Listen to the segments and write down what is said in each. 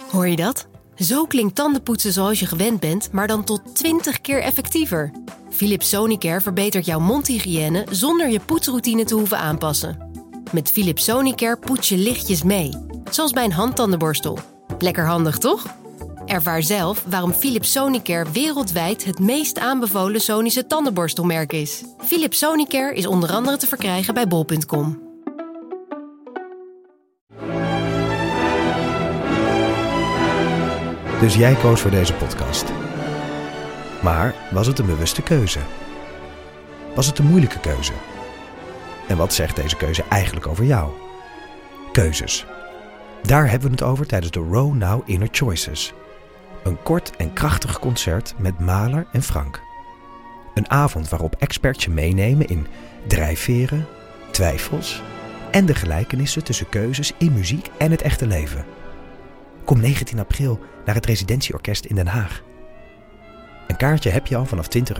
Hoor je dat? Zo klinkt tandenpoetsen zoals je gewend bent, maar dan tot 20 keer effectiever. Philips Sonicare verbetert jouw mondhygiëne zonder je poetsroutine te hoeven aanpassen. Met Philips Sonicare poets je lichtjes mee, zoals bij een handtandenborstel. Lekker handig, toch? Ervaar zelf waarom Philips Sonicare wereldwijd het meest aanbevolen Sonische tandenborstelmerk is. Philips Sonicare is onder andere te verkrijgen bij bol.com. Dus jij koos voor deze podcast. Maar was het een bewuste keuze? Was het een moeilijke keuze? En wat zegt deze keuze eigenlijk over jou? Keuzes. Daar hebben we het over tijdens de Row Now Inner Choices. Een kort en krachtig concert met Mahler en Frank. Een avond waarop experts je meenemen in drijfveren, twijfels en de gelijkenissen tussen keuzes in muziek en het echte leven. Kom 19 april naar het Residentieorkest in Den Haag. Een kaartje heb je al vanaf €20.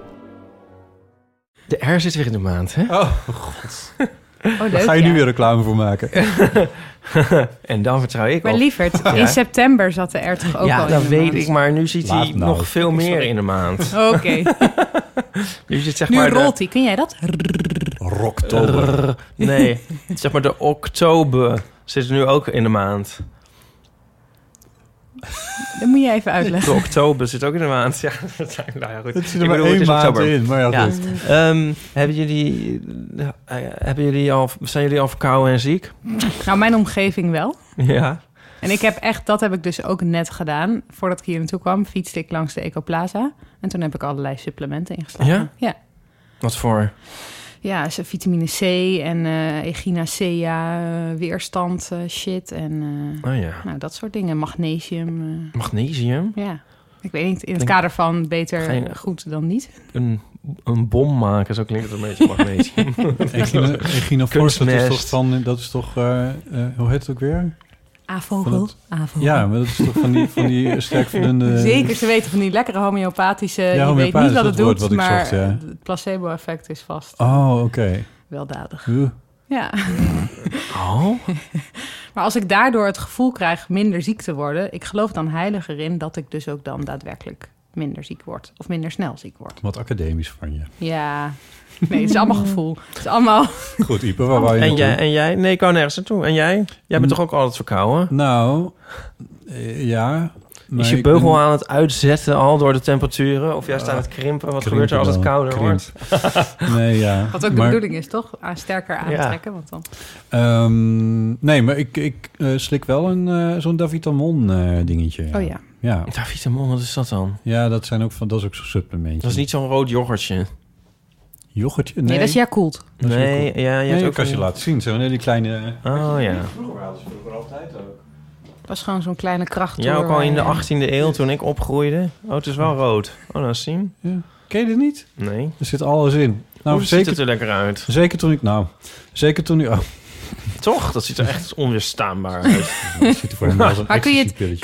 De R zit weer in de maand, hè? Oh, god. Leuk, Daar ga je nu weer reclame voor maken. En dan vertrouw ik Maar op. lieverd, in september zat de R toch ook al in de dat weet maand? ik, maar nu zit hij Laat nou. nog veel meer in de maand. Oké. Nu zit zeg Nu maar rolt hij. Kun jij dat? Rocktober. Nee, zeg maar de oktober zit er nu ook in de maand. Dat moet je even uitleggen. De oktober zit ook in de maand. Ja, nou ja, goed. Het zit er maar 1 maand in, maar ja, goed. Zijn jullie al verkouden en ziek? Nou, mijn omgeving wel. Ja. En dat heb ik dus ook net gedaan. Voordat ik hier naartoe kwam, fietste ik langs de Ecoplaza. En toen heb ik allerlei supplementen ingeslagen. Ja? Wat voor? Ja, vitamine C en echinacea, weerstand shit en nou, dat soort dingen. Magnesium. Magnesium? Ja, ik weet niet. In het kader van beter goed dan niet. Een bom maken, zo klinkt het een beetje magnesium. Echinofors, dat is toch hoe heet het ook weer? A-vogel. Ja, maar dat is toch van die sterk verdunde... Zeker, ze weten van die lekkere homeopathische... Ja, je weet niet wat het doet, wat ik maar zocht, ja. het placebo-effect is vast. Oh, oké. Weldadig. Ja. Oh? Maar als ik daardoor het gevoel krijg minder ziek te worden... ik geloof dan heiliger in dat ik dus ook dan daadwerkelijk minder ziek word. Of minder snel ziek word. Wat academisch van je. Ja, nee, het is allemaal gevoel. Het is allemaal... Goed, Ipe, waar wou je En jij? Nee, ik kan nergens naartoe. En jij? Jij bent toch ook altijd verkouden? Nou, ja... Is je beugel aan het uitzetten al door de temperaturen? Of juist aan het krimpen? Wat gebeurt er als het kouder wordt? Nee, ja. Wat ook de bedoeling is, toch? Sterker aantrekken. Want dan... nee, maar ik slik wel zo'n Davitamon dingetje. Oh ja. Ja. Davitamon, wat is dat dan? Ja, dat is ook zo'n supplementje. Dat is niet zo'n rood yoghurtje. Yoghurtje? Nee, dat is Yakult. Nee, ja, je hebt ook kan je laten zien. Zo die kleine... Oh ja. Vroeger hadden ze altijd ook. Het was gewoon zo'n kleine kracht. Ja, ook al in de 18e eeuw toen ik opgroeide. Oh, het is wel rood. Oh, nou zien. Ja. Ken je dit niet? Nee. Er zit alles in. Nou, hoe ziet het er lekker uit? Zeker toen ik... Oh. Toch? Dat ziet er echt onweerstaanbaar uit. Dat ziet er voor hem als een maar kun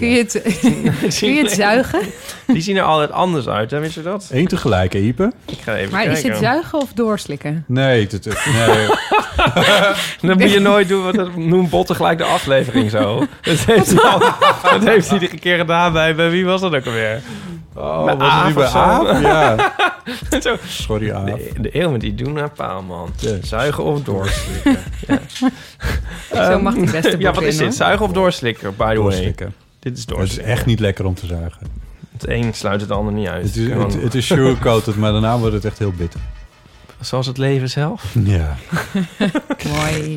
je het zuigen? Die zien er altijd anders uit, hè? Weet je dat? Eén tegelijk, Ipe. Ik ga even maar kijken. Is het zuigen of doorslikken? Nee. Nee. Dat moet je nooit doen, noem Botten gelijk de aflevering zo. Dat heeft hij iedere keer gedaan bij wie was dat ook alweer? Oh, bij was het niet bij Aaf? Ja. Zo. Sorry, Aaf. De eeuw met die doen naar Paalman. Yes. Zuigen of doorslikken. Zo mag die beste ja, wat is dit? Zuigen of doorslikken, by the way? Dit is doorslikken. Het is echt niet lekker om te zuigen. Het een sluit het ander niet uit. Het is sugarcoated, maar daarna wordt het echt heel bitter. Zoals het leven zelf? Ja. Mooi.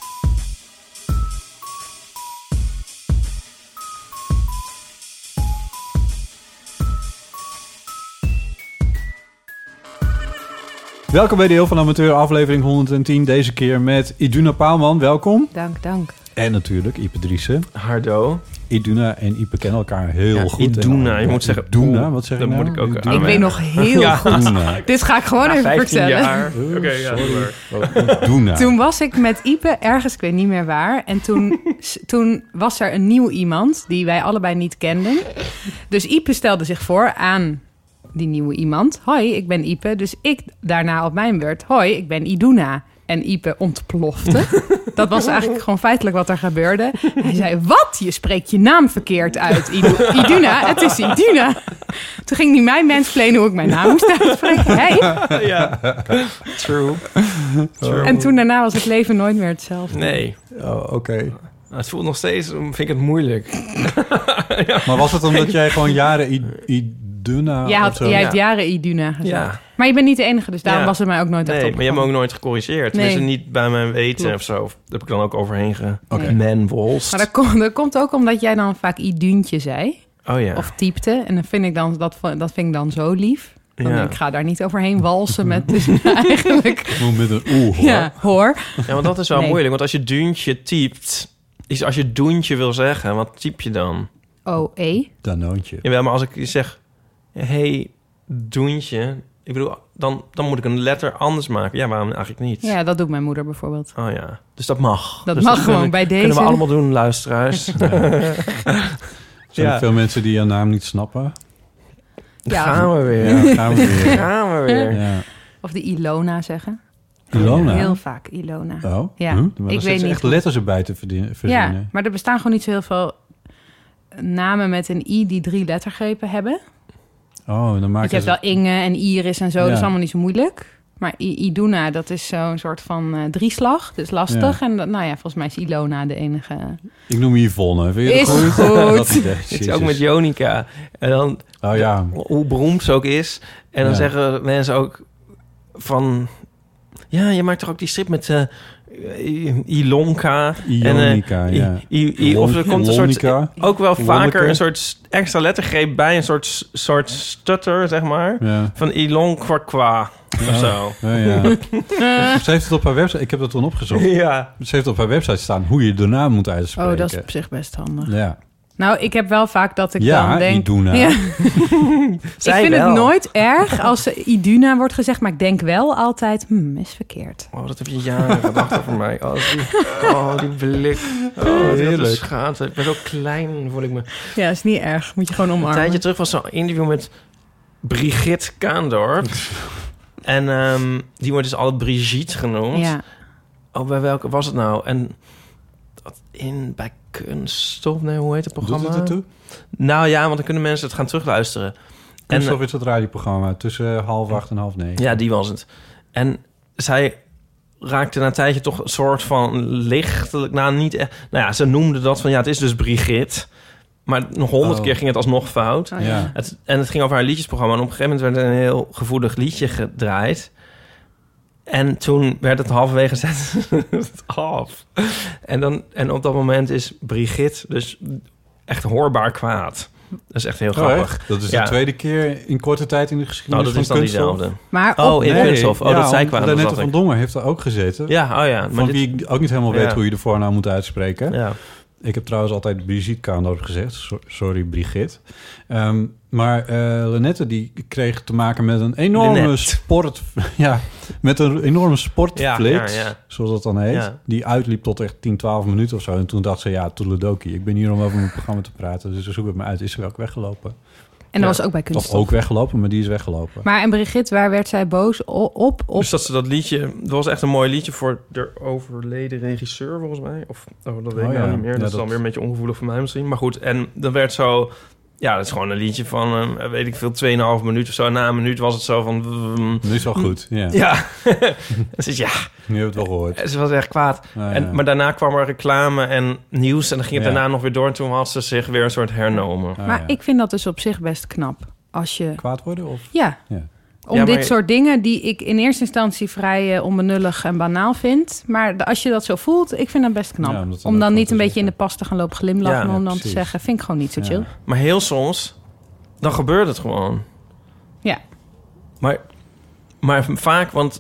Welkom bij de Heel van Amateur, aflevering 110. Deze keer met Iduna Paalman, welkom. Dank. En natuurlijk Ipe Driessen. Hardo. Iduna en Ipe kennen elkaar heel goed. Iduna, je moet zeggen... Iduna, wat zeg je nou? Moet ik ook Ik weet nog heel goed. Dit ga ik gewoon even 15 vertellen. Jaar. Oké, ja, Iduna. Toen was ik met Ipe ergens, ik weet niet meer waar. En toen was er een nieuw iemand die wij allebei niet kenden. Dus Ipe stelde zich voor aan die nieuwe iemand. Hoi, ik ben Ipe. Dus ik daarna op mijn beurt. Hoi, ik ben Iduna. En Ipe ontplofte. Dat was eigenlijk gewoon feitelijk wat er gebeurde. Hij zei, wat? Je spreekt je naam verkeerd uit. Iduna, het is Iduna. Toen ging hij mij mansplainen hoe ik mijn naam moest uitspreken. Hey. Ja, true. En toen daarna was het leven nooit meer hetzelfde. Nee. Oh, oké. Het voelt nog steeds, vind ik het moeilijk. Maar was het omdat jij gewoon jaren Iduna... Jij of zo? hebt jaren Iduna gezegd. Ja. Maar je bent niet de enige, dus daarom was het mij ook nooit echt Nee, maar je hebt me opgevallen. ook nooit gecorrigeerd. Nee. Dus niet bij mijn weten Klopt. of zo. Daar heb ik dan ook overheen Oké. gemanwolst. Maar dat komt ook omdat jij dan vaak Iduntje zei. Oh ja. Of typte. En dan vind ik dan, dat vind ik dan zo lief. Dan Ja. denk ik ga daar niet overheen walsen met dus eigenlijk... Moet met een hoor. Ja, hoor. Ja, want dat is wel Nee. moeilijk. Want als je duntje typt... Als je doentje wil zeggen, wat typ je dan? O-E. Danoontje. Jawel, maar als ik zeg... Hey, doentje... Ik bedoel, dan moet ik een letter anders maken. Ja, waarom eigenlijk niet? Ja, dat doet mijn moeder bijvoorbeeld. Oh ja, dus dat mag. Dat Dus mag gewoon bij Kunnen deze. we allemaal doen, luisteraars. Zijn Ja. er veel mensen die jouw naam niet snappen? Daar Ja. gaan we weer. Ja, gaan we weer. Gaan we weer. Ja. Of de Ilona zeggen. Ilona? Heel vaak Ilona. Oh, Ja, Maar ik dan weet zit ze niet echt hoe- letters erbij te verzinnen. Ja, maar er bestaan gewoon niet zo heel veel namen met een I die 3 lettergrepen hebben. Oh, dan Want maak je hebt wel Inge en Iris en zo, Ja. dat is allemaal niet zo moeilijk. Maar Iduna, dat is zo'n soort van drieslag, dus lastig. Ja. En nou ja, volgens mij is Ilona de enige. Ik noem je Yvonne. Vind je dat Is goed? goed. Dat idee. Het is Jezus. ook met Jonica. En dan, Oh ja. hoe beroemd ze ook is. En dan Ja. zeggen mensen ook van... Ja, je maakt toch ook die strip met Ilonka. Ionica, En, ja. of er komt een soort... Ilonica. Ook wel Lonneke. vaker een soort extra lettergreep bij. Een soort stutter, zeg maar. Ja. Van Ilonkwa of zo. Ja, ja. Ze heeft het op haar website... Ik heb dat toen opgezocht. Ja. Ze heeft op haar website staan hoe je de naam moet uitspreken. Oh, dat is op zich best handig. Ja, Nou, ik heb wel vaak dat ik ja dan denk... Iduna. Ja. Zij Ik vind wel. het nooit erg als Iduna wordt gezegd, maar ik denk wel altijd, is verkeerd. Oh, dat heb je jaren gedacht over mij. Die blik. Oh, Heerlijk. heerlijk. Schaamte. Ik ben zo klein, voel ik me. Ja, is niet erg. Moet je gewoon Een omarmen. tijdje terug was zo'n interview met Brigitte Kaandorp. En die wordt dus altijd Brigitte genoemd. Ja. Oh, bij welke was het nou? En bij Kunststof? Nee, hoe heet het Doet programma? het ertoe? Nou ja, want dan kunnen mensen het gaan terugluisteren. Kunststof is het radioprogramma tussen 7:30 en 8:30. Ja, die was het. En zij raakte na een tijdje toch een soort van lichtelijk... Nou, niet echt... Nou ja, ze noemde dat van... Ja, het is dus Brigitte. Maar nog 100 keer ging het alsnog fout. Oh, Ja. Het ging over haar liedjesprogramma. En op een gegeven moment werd er een heel gevoelig liedje gedraaid. En toen werd het halverwege zet het af. En op dat moment is Brigitte dus echt hoorbaar kwaad. Dat is echt heel Oh, grappig. echt? Dat is Ja. de tweede keer in korte tijd in de Nou, geschiedenis dat is van dan Kunststof. diezelfde. Maar Oh, op, in Kunststof. Oh, dat zij want kwamen. Danette zat van ik. Dongen heeft daar ook gezeten. Ja, oh ja. Maar Van dit- wie ik ook niet helemaal weet Ja. hoe je de voornaam moet uitspreken. Ja. Ik heb trouwens altijd Brigitte Kaandorp gezegd. Sorry, Brigitte. Maar Lynette die kreeg te maken met een enorme Lynette. met een enorme sportflits, Ja. zoals dat dan heet. Ja. Die uitliep tot echt 10, 12 minuten of zo. En toen dacht ze, ja, toedeledokie. Ik ben hier om over mijn programma te praten. Dus zoek het me uit. Is ze ook weggelopen? en dat was ook bij Of Kunststof. ook weggelopen, maar die is weggelopen. Maar en Brigitte, waar werd zij boos op? Dus dat ze dat liedje... Dat was echt een mooi liedje voor de overleden regisseur, volgens mij. Of, dat weet ik ja. nou niet meer. Ja, Dat is dat- dan weer een beetje ongevoelig voor mij misschien. Maar goed, en dan werd zo... Ja, dat is gewoon een liedje van, weet ik veel, 2,5 minuut of zo. Na een minuut was het zo van... Dat is wel goed, ja. Ja. Dus ja, Nu heb je het wel gehoord. ze was echt kwaad. Nou, ja. Maar daarna kwam er reclame en nieuws. En dan ging het Ja. daarna nog weer door. En toen had ze zich weer een soort hernomen. Ah, Maar ja. ik vind dat dus op zich best knap. Als je... Kwaad worden? Of? Ja. Ja. Om Ja, maar- dit soort dingen die ik in eerste instantie vrij onbenullig en banaal vind. Maar als je dat zo voelt, ik vind dat best knap. Ja, om dat dan om ook dan gewoon niet te een beetje in zeggen. de pas te gaan lopen glimlachen. Ja, om dan precies. te zeggen, vind ik gewoon niet zo chill. Ja. Maar heel soms, dan gebeurt het gewoon. Ja. Maar vaak, want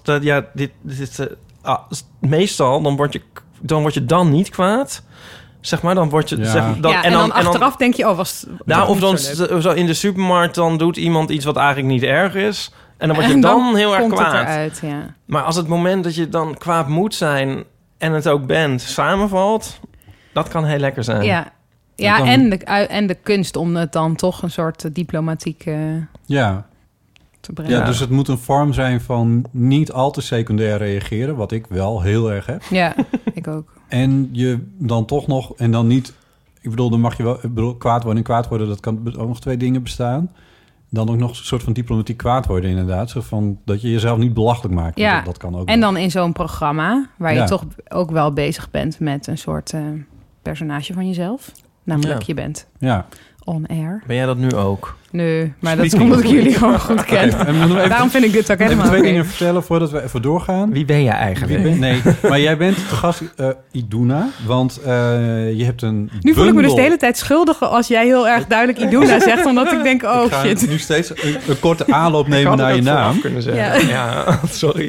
meestal dan word je dan niet kwaad. Zeg maar, dan word je... Ja. Zeg, dan, Ja, en dan achteraf denk je, was Nou, of dan niet zo leuk. zo in de supermarkt, dan doet iemand iets wat eigenlijk niet erg is. En dan word je En dan heel erg komt het kwaad. eruit, ja. Maar als het moment dat je dan kwaad moet zijn en het ook bent, samenvalt, dat kan heel lekker zijn. Ja, ja dan- en de kunst om het dan toch een soort diplomatiek... Ja. te brengen. Ja, dus het moet een vorm zijn van niet al te secundair reageren, wat ik wel heel erg heb. Ja, ik ook. En je dan toch nog, en dan niet... Ik bedoel, dan mag je wel... Ik bedoel, kwaad worden en kwaad worden, dat kan ook nog 2 dingen bestaan. Dan ook nog een soort van diplomatiek kwaad worden, inderdaad. Zo van, dat je jezelf niet belachelijk maakt. Ja, dat kan ook en wel. dan in zo'n programma... waar je Ja. toch ook wel bezig bent met een soort personage van jezelf. Namelijk, Ja. je bent Ja. on air. Ben jij dat nu ook? Nee, maar dat Speaking komt omdat of ik jullie gewoon goed ken. Oké, en we doen even, Daarom vind ik dit ook even helemaal 2 oké. dingen vertellen voordat we even doorgaan. Wie ben jij eigenlijk? Nee, maar jij bent te gast Iduna, want je hebt een Nu voel ik me dus bundel. de hele tijd schuldig als jij heel erg duidelijk Iduna zegt, omdat ik denk, oh Ik ga shit. nu steeds een korte aanloop Ik nemen had naar het je ook vooraf naam. kunnen zeggen. Ja, sorry.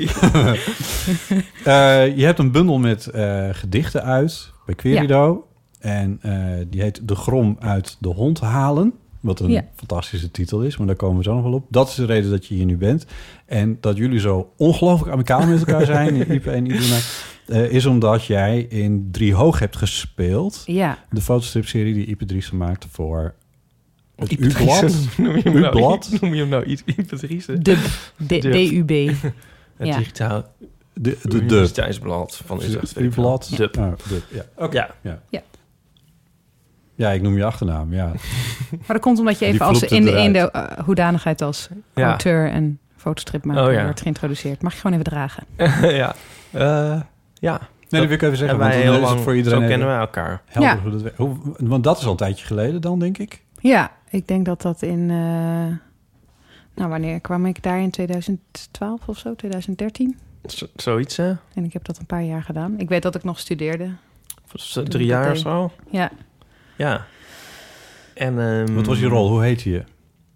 Je hebt een bundel met gedichten uit bij Querido. En die heet De Grom uit de Hond halen. Wat een fantastische titel is, maar daar komen we zo nog wel op. Dat is de reden dat je hier nu bent. En dat jullie zo ongelooflijk amicaal met elkaar zijn, Ipe en Iduna, is omdat jij in 3 Hoog hebt gespeeld. Ja, De fotostripserie die Ipe Driessen maakte voor het Ipe U-blad. Driessen. Noem je hem nou, U-blad. noem je hem nou Ipe Driessen? DUB. Het Ja. digitaal De Universiteitsblad van Utrecht. U-blad. De. Ja. Oké. Ja. Ja, ik noem je achternaam, ja. Maar dat komt omdat je Die even als vloepte in de eruit. hoedanigheid als Ja. auteur en fotostripmaker Oh, ja. wordt geïntroduceerd. Mag je gewoon even dragen. Ja. Ja. Nee, dat wil ik even zeggen, En want wij dan heel is het lang, voor iedereen zo even kennen wij elkaar. helder Ja. hoe dat werkt. Want dat is al een tijdje geleden dan, denk ik. Ja, ik denk dat dat in... wanneer kwam ik daar in 2012 of zo? 2013? Zoiets, hè? En ik heb dat een paar jaar gedaan. Ik weet dat ik nog studeerde. 3 jaar of zo. Ja. Ja. En, Wat was je rol? Hoe heette je?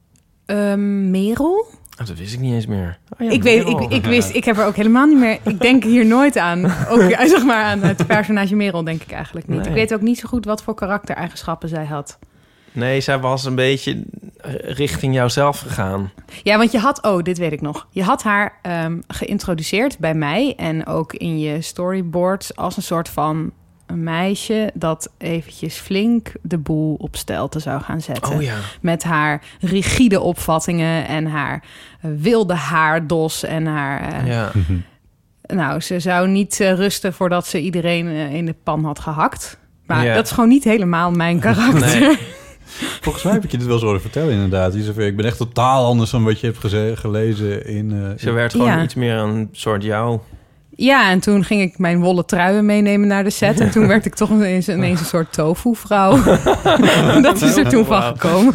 Merel? Oh, dat wist ik niet eens meer. Oh, ja, Ik weet, Merel. ik heb er ook helemaal niet meer... Ik denk hier nooit aan. Ook zeg maar aan het personage Merel denk ik eigenlijk niet. Nee. Ik weet ook niet zo goed wat voor karaktereigenschappen zij had. Nee, zij was een beetje richting jouzelf gegaan. Ja, want je had... dit weet ik nog. Je had haar geïntroduceerd bij mij en ook in je storyboards als een soort van een meisje dat eventjes flink de boel op stelte zou gaan zetten. Oh ja. Met haar rigide opvattingen en haar wilde haardos en haar... Ja. Nou, ze zou niet rusten voordat ze iedereen in de pan had gehakt. Maar Ja. dat is gewoon niet helemaal mijn karakter. Nee. Volgens mij heb ik je dit wel zo horen vertellen, inderdaad. Ik ben echt totaal anders dan wat je hebt gelezen in... Ze werd gewoon Ja. iets meer een soort jou. Ja, en toen ging ik mijn wollen truien meenemen naar de set. En toen werd ik toch ineens een soort tofu-vrouw. Dat is er toen van gekomen.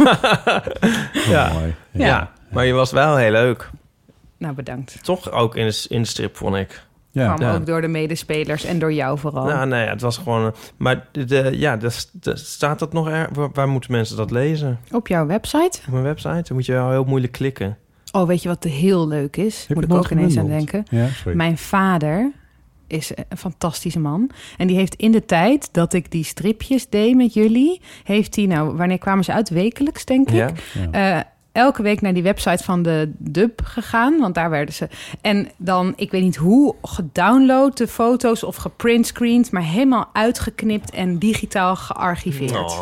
Ja. Mooi. Ja. Maar je was wel heel leuk. Nou, bedankt. Toch ook in de strip, vond ik. Ja. Kwam Ja. ook door de medespelers en door jou vooral. Nou, nee, het was gewoon... Maar staat dat nog waar moeten mensen dat lezen? Op jouw website. Op mijn website? Dan moet je wel heel moeilijk klikken. Oh, weet je wat heel leuk is? Heb Moet je ik het ook ineens aan nooit denken. Ja, sorry. Mijn vader is een fantastische man. En die heeft in de tijd dat ik die stripjes deed met jullie... heeft hij, nou, wanneer kwamen ze uit? Wekelijks, denk ik. Ja? Elke week naar die website van de Dub gegaan. Want daar werden ze... En dan, ik weet niet hoe, gedownload de foto's of geprintscreend... maar helemaal uitgeknipt en digitaal gearchiveerd.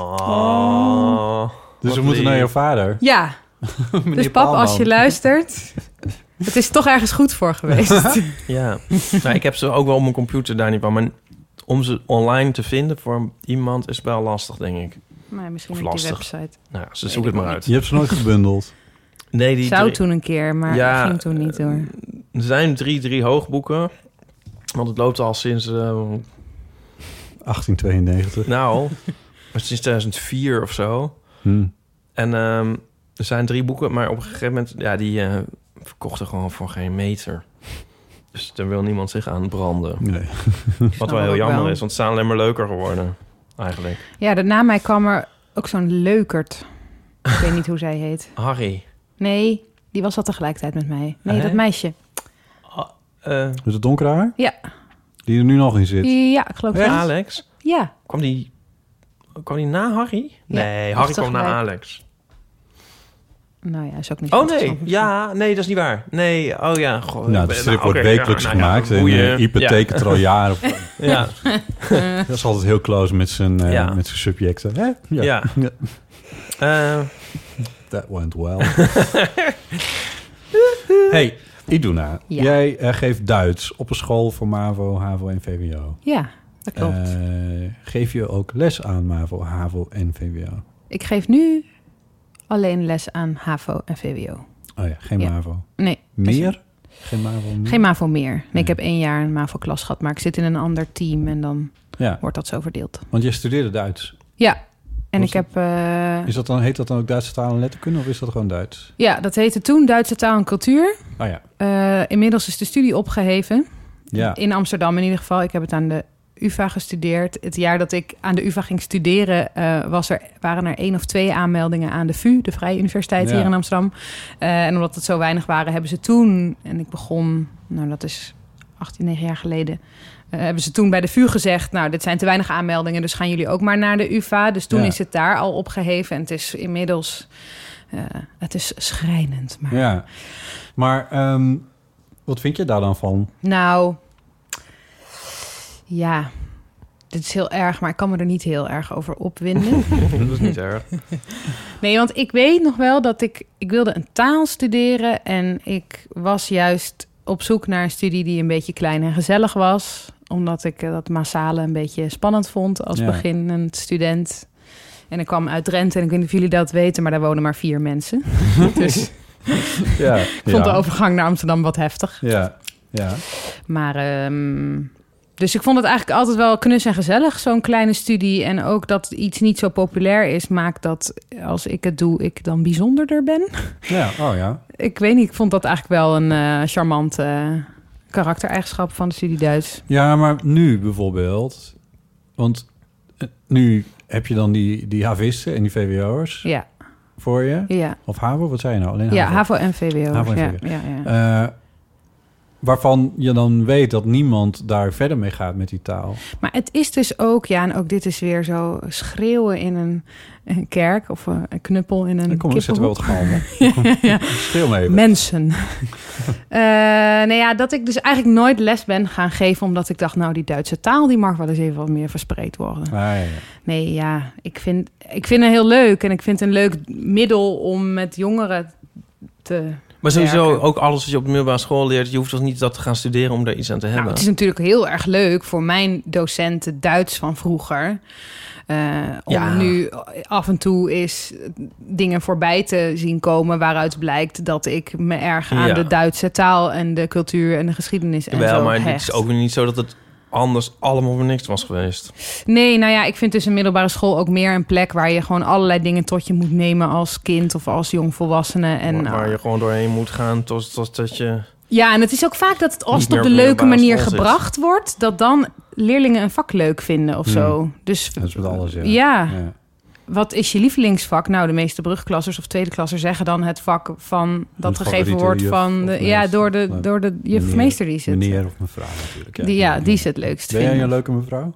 Oh. Dus we Wat moeten naar lief. jouw vader. Ja, Meneer dus pap, als je Paalman. luistert... Het is toch ergens goed voor geweest. Ja. Nou, ik heb ze ook wel op mijn computer daar niet van. Maar om ze online te vinden voor iemand is wel lastig, denk ik. Maar misschien Of op die lastig. website. Nou, ze Weet zoek het ik maar ook uit. Je hebt ze nooit gebundeld. Nee, die Zou toen een keer, maar Ja, ging toen niet door. Er zijn 3 hoogboeken. Want het loopt al sinds... 1892. nou, sinds 2004 of zo. En er zijn 3 boeken, maar op een gegeven moment... Ja, die verkochten gewoon voor geen meter. Dus daar wil niemand zich aan branden. Nee. Wat Nou, wel heel ook jammer wel. is, want ze zijn alleen maar leuker geworden. Eigenlijk. Ja, na mij kwam er ook zo'n leukert. Ik weet niet hoe zij heet. Harry. Nee, die was al tegelijkertijd met mij. Nee, Hè? dat meisje. Met het donkere haar? Ja. Die er nu nog in zit. Ja, ik geloof wel. Alex. Ja. Kwam die na Harry? Ja, Nee, Harry of kwam na tegelijk. Alex. Nou ja, is ook niet Oh zo nee, interessant. ja, nee, dat is niet waar. Nee, oh ja. Goh, Nou, de strip wordt oké, wekelijks nou ja, gemaakt. En boeien. Ipe tekent er al jaren op. Ja, Dat is altijd heel close met zijn, Ja. met zijn subjecten. Hè? ja. Ja. Eh, That went well. Hey, Iduna, Ja. jij geeft Duits op een school voor MAVO, HAVO en VWO. Ja, dat klopt. Geef je ook les aan MAVO, HAVO en VWO? Ik geef nu alleen les aan HAVO en VWO. Oh ja, geen Ja. MAVO. Nee. Meer? Geen MAVO meer? Geen MAVO meer. Nee, Nee. ik heb 1 jaar een MAVO-klas gehad, maar ik zit in een ander team en dan Ja, wordt dat zo verdeeld. want jij studeerde Duits. Ja, en Was ik heb... Heet dat dan ook Duitse taal en letterkunde of is dat gewoon Duits? Ja, dat heette toen Duitse taal en cultuur. Oh ja. Inmiddels is de studie opgeheven. Ja. In Amsterdam in ieder geval. Ik heb het aan de UvA gestudeerd. Het jaar dat ik aan de UvA ging studeren... waren er 1 of 2 aanmeldingen aan de VU... de Vrije Universiteit Ja. hier in Amsterdam. En omdat het zo weinig waren, hebben ze toen... en ik begon, nou dat is 9 jaar geleden... hebben ze toen bij de VU gezegd... nou, dit zijn te weinig aanmeldingen... dus gaan jullie ook maar naar de UvA. Dus toen Ja. is het daar al opgeheven. En het is inmiddels... het is schrijnend. Maar Ja. Maar wat vind je daar dan van? nou, ja, dit is heel erg, maar ik kan me er niet heel erg over opwinden. Dat is niet erg. Nee, want ik weet nog wel dat ik wilde een taal studeren en ik was juist op zoek naar een studie die een beetje klein en gezellig was, omdat ik dat massale een beetje spannend vond als Ja. beginnend student. En ik kwam uit Drenthe en ik weet niet of jullie dat weten, maar daar wonen maar 4 mensen. Dus Ja. ik vond de overgang naar Amsterdam wat heftig. Ja. Ja. Maar, dus ik vond het eigenlijk altijd wel knus en gezellig, zo'n kleine studie. En ook dat iets niet zo populair is, maakt dat als ik het doe, ik dan bijzonderder ben. Ja. Oh ja. Ik weet niet, ik vond dat eigenlijk wel een charmante karaktereigenschap van de studie Duits. Ja, maar nu bijvoorbeeld... Want nu heb je dan die havisten en die VWO'ers Ja, voor je. ja. Of HAVO, wat zei je nou? Alleen Ja, HAVO. HAVO en VWO. HAVO en ja, VWO. ja, ja. Waarvan je dan weet dat niemand daar verder mee gaat met die taal. Maar het is dus ook, ja, en ook dit is weer zo schreeuwen in een kerk of een knuppel in een Kom, we zetten wel kippenhok. wat galm op. Ja. Schreeuw me even. Mensen. Nou ja, dat ik dus eigenlijk nooit les ben gaan geven, omdat ik dacht, nou, die Duitse taal, die mag wel eens even wat meer verspreid worden. Ah, ja, ja. Nee, ja, ik vind het heel leuk en ik vind het een leuk middel om met jongeren te Maar sowieso werken. ook alles wat je op de middelbare school leert... je hoeft toch niet dat te gaan studeren om daar iets aan te hebben. Nou, het is natuurlijk heel erg leuk voor mijn docenten Duits van vroeger. Om Ja. nu af en toe eens dingen voorbij te zien komen... waaruit blijkt dat ik me erg aan Ja. de Duitse taal... en de cultuur en de geschiedenis en Wel, zo maar hecht. het is ook weer niet zo dat het anders allemaal voor niks was geweest. Nee, nou ja, ik vind dus een middelbare school ook meer een plek... waar je gewoon allerlei dingen tot je moet nemen als kind of als jongvolwassene. En, Waar je gewoon doorheen moet gaan tot dat je... ja, en het is ook vaak dat het, als Niet het op meer de op de leuke middelbare manier school zit. gebracht wordt... dat dan leerlingen een vak leuk vinden of zo. Dus Dat is met alles, ja. ja. Wat is je lievelingsvak? Nou, de meeste brugklassers of tweede klassers zeggen dan het vak van dat Een gegeven favoriete wordt juf van of de, meester. ja, door de juf of meester die zit. Meneer of mevrouw natuurlijk. Die is het leukst Ben jij vinden. een leuke mevrouw?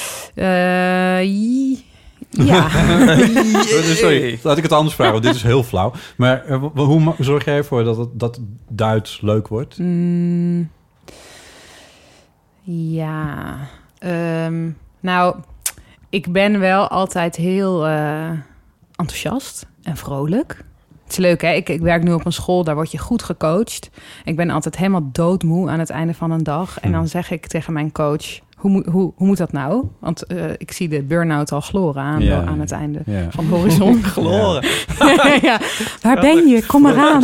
Ja. Sorry, laat ik het anders vragen, want dit is heel flauw. Maar hoe zorg jij ervoor dat Duits leuk wordt? Ja. Nou, ik ben wel altijd heel enthousiast en vrolijk. Het is leuk, hè? Ik werk nu op een school, daar word je goed gecoacht. Ik ben altijd helemaal doodmoe aan het einde van een dag. En dan zeg ik tegen mijn coach, hoe moet dat nou? Want ik zie de burn-out al gloren aan het einde van de horizon. Gloren. Ja. Waar ben je? Kom maar aan.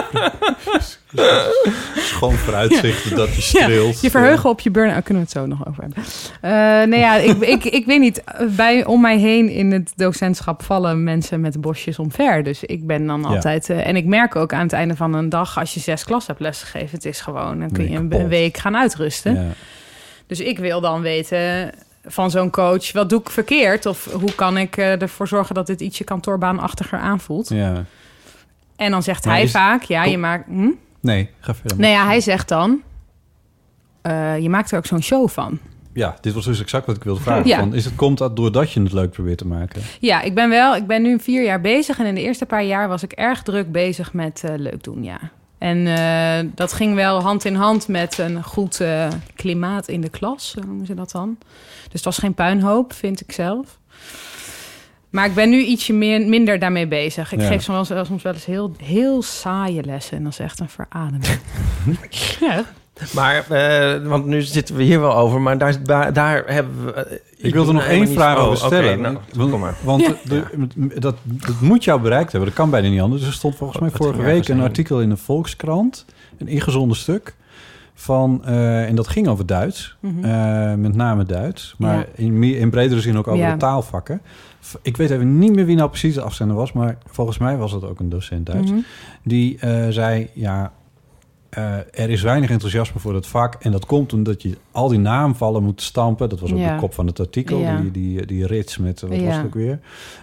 Schoon vooruitzichten dat je streelt. Je verheugen op je burn-out. Kunnen we het zo nog over hebben. Nee, ja, ik weet niet. Om mij heen in het docentschap vallen mensen met bosjes omver. Dus ik ben dan altijd... en ik merk ook aan het einde van een dag... als je 6 klas hebt lesgegeven, het is gewoon... dan kun je een week gaan uitrusten. Ja. Dus ik wil dan weten van zo'n coach... wat doe ik verkeerd? Of hoe kan ik ervoor zorgen dat dit ietsje kantoorbaanachtiger aanvoelt? Ja. En dan zegt Maar hij is- vaak... ja, je maakt... Nee, ga verder. Nou ja, hij zegt dan... je maakt er ook zo'n show van. Ja, dit was dus exact wat ik wilde vragen. Ja. Komt dat doordat je het leuk probeert te maken? Ja, ik ben nu 4 jaar bezig... en in de eerste paar jaar was ik erg druk bezig met leuk doen, ja. En dat ging wel hand in hand met een goed klimaat in de klas, zo noemen ze dat dan. Dus het was geen puinhoop, vind ik zelf. Maar ik ben nu ietsje minder daarmee bezig. Ik geef soms wel eens heel saaie lessen. En dat is echt een verademing. Ja. Maar, want nu zitten we hier wel over, maar daar hebben we... Ik wilde nog één vraag over stellen. Okay, kom maar. Want dat moet jou bereikt hebben. Dat kan bijna niet anders. Er stond volgens mij vorige week een artikel in de Volkskrant. Een ingezonden stuk. En dat ging over Duits. Met name Duits. Maar in bredere zin ook over de taalvakken. Ik weet even niet meer wie nou precies de afzender was. Maar volgens mij was dat ook een docent Duits. Die zei... er is weinig enthousiasme voor dat vak. En dat komt omdat je al die naamvallen moet stampen. Dat was ook de kop van het artikel. Ja. Die rits met, wat was het ook weer?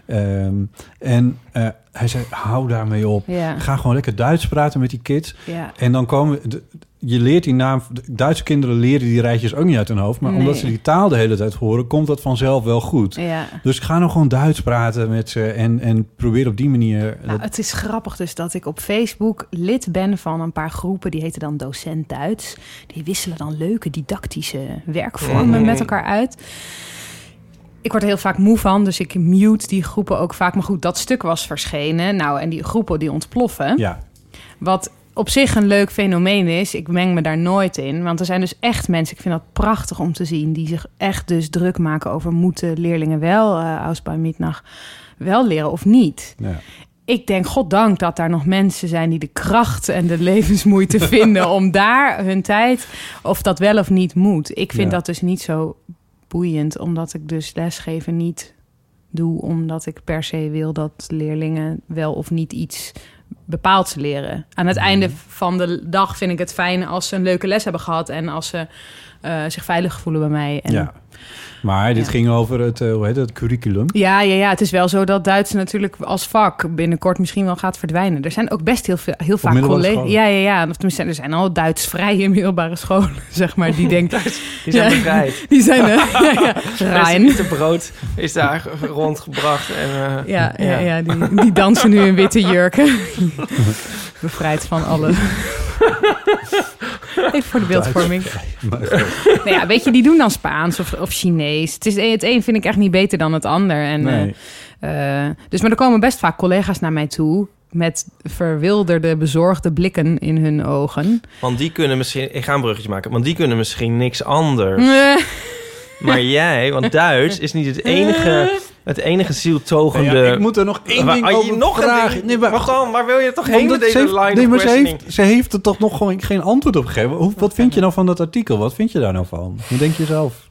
Hij zei, hou daarmee op. Ja. Ga gewoon lekker Duits praten met die kids. Ja. En dan komen... Je leert die naam... Duitse kinderen leren die rijtjes ook niet uit hun hoofd. Maar omdat ze die taal de hele tijd horen... komt dat vanzelf wel goed. Ja. Dus ga nou gewoon Duits praten met ze... en probeer op die manier... Het is grappig dus dat ik op Facebook lid ben van een paar groepen... die heten dan Docent Duits. Die wisselen dan leuke didactische werkvormen met elkaar uit. Ik word er heel vaak moe van, dus ik mute die groepen ook vaak. Maar goed, dat stuk was verschenen. Nou, en die groepen die ontploffen. Ja. Wat... op zich een leuk fenomeen is. Ik meng me daar nooit in. Want er zijn dus echt mensen, ik vind dat prachtig om te zien... die zich echt dus druk maken over... moeten leerlingen wel Ausbaumittag wel leren of niet? Ja. Ik denk, goddank dat daar nog mensen zijn... die de kracht en de levensmoeite vinden... om daar hun tijd, of dat wel of niet moet. Ik vind dat dus niet zo boeiend... omdat ik dus lesgeven niet doe... omdat ik per se wil dat leerlingen wel of niet iets... bepaald leren. Aan het einde van de dag vind ik het fijn als ze een leuke les hebben gehad en als ze zich veilig voelen bij mij. En, maar dit ging over het curriculum. Ja. Het is wel zo dat Duits natuurlijk als vak binnenkort misschien wel gaat verdwijnen. Er zijn ook best heel vaak collega's. Ja. Of tenminste, er zijn al Duits-vrije middelbare scholen, zeg maar. Die denken, die zijn bevrijd. Die zijn Rijn. Het brood is daar rondgebracht. En, die dansen nu in witte jurken. Bevrijd van alle... Even voor de beeldvorming. Weet je, die doen dan Spaans of Chinees. Het een vind ik echt niet beter dan het ander. En, maar er komen best vaak collega's naar mij toe... met verwilderde, bezorgde blikken in hun ogen. Want die kunnen misschien... Ik ga een bruggetje maken. Want die kunnen misschien niks anders. Maar jij, want Duits is niet het enige zieltogende... ik moet er nog één ding over vragen. Waar wil je toch heen met deze line of questioning? Ze heeft er toch nog gewoon geen antwoord op gegeven. Wat vind je nou van dat artikel? Wat vind je daar nou van? Hoe denk je zelf?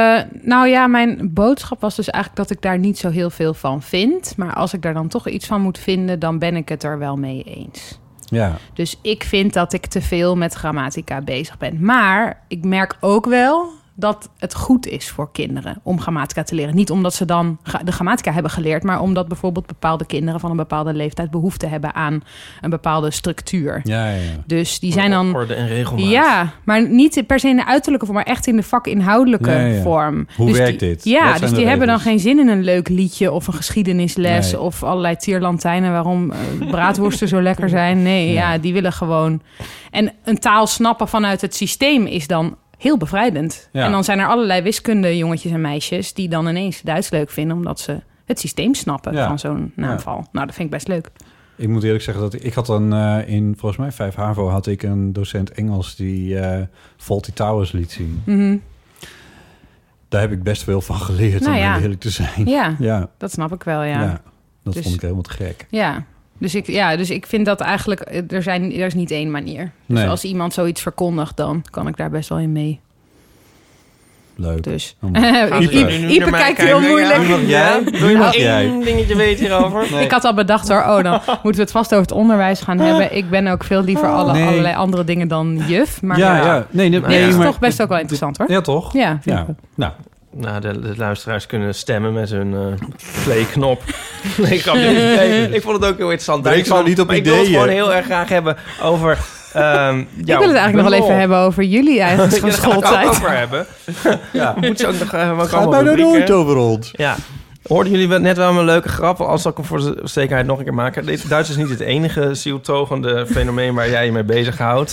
Mijn boodschap was dus eigenlijk dat ik daar niet zo heel veel van vind. Maar als ik daar dan toch iets van moet vinden, dan ben ik het er wel mee eens. Ja. Dus ik vind dat ik te veel met grammatica bezig ben. Maar ik merk ook wel... dat het goed is voor kinderen om grammatica te leren. Niet omdat ze dan de grammatica hebben geleerd... maar omdat bijvoorbeeld bepaalde kinderen van een bepaalde leeftijd... behoefte hebben aan een bepaalde structuur. Ja. Dus die zijn dan... orde en regelmaat. Ja, maar niet per se in de uiterlijke vorm... maar echt in de vakinhoudelijke vorm. Hoe werkt dit? Ja, dus die hebben dan geen zin in een leuk liedje... of een geschiedenisles of allerlei tierlantijnen... waarom braadworsten zo lekker zijn. Nee, die willen gewoon... En een taal snappen vanuit het systeem is dan... heel bevrijdend. Ja. En dan zijn er allerlei wiskunde jongetjes en meisjes... die dan ineens Duits leuk vinden... omdat ze het systeem snappen van zo'n naamval. Ja. Nou, dat vind ik best leuk. Ik moet eerlijk zeggen dat ik had dan in volgens mij 5 HAVO... had ik een docent Engels die Fawlty Towers liet zien. Mm-hmm. Daar heb ik best veel van geleerd, om heel eerlijk te zijn. Ja, dat snap ik wel, dat vond ik helemaal te gek. Ja. Dus ik vind dat eigenlijk... Er is niet één manier. Dus als iemand zoiets verkondigt... dan kan ik daar best wel in mee. Leuk. Dus. Ipe kijkt heel moeilijk. Wil je nog één dingetje weten hierover? Nee. Ik had al bedacht hoor... dan moeten we het vast over het onderwijs gaan hebben. Ik ben ook veel liever allerlei andere dingen dan juf. Maar Nee, dat is toch best ook wel interessant hoor. Ja, toch? Ja. Nou, de luisteraars kunnen stemmen met hun play-knop. Ik vond het ook heel interessant. Ik wil het gewoon heel erg graag hebben over... ik wil het eigenlijk nog wel even hebben over jullie eigenlijk van schooltijd. Daar gaan we het over hebben. Moet je ook nog... Gaat bijna nooit over ons. Ja. Hoorden jullie net wel een leuke grap? Als ik hem voor de zekerheid nog een keer maken. Duits is niet het enige zieltogende fenomeen waar jij je mee bezighoudt.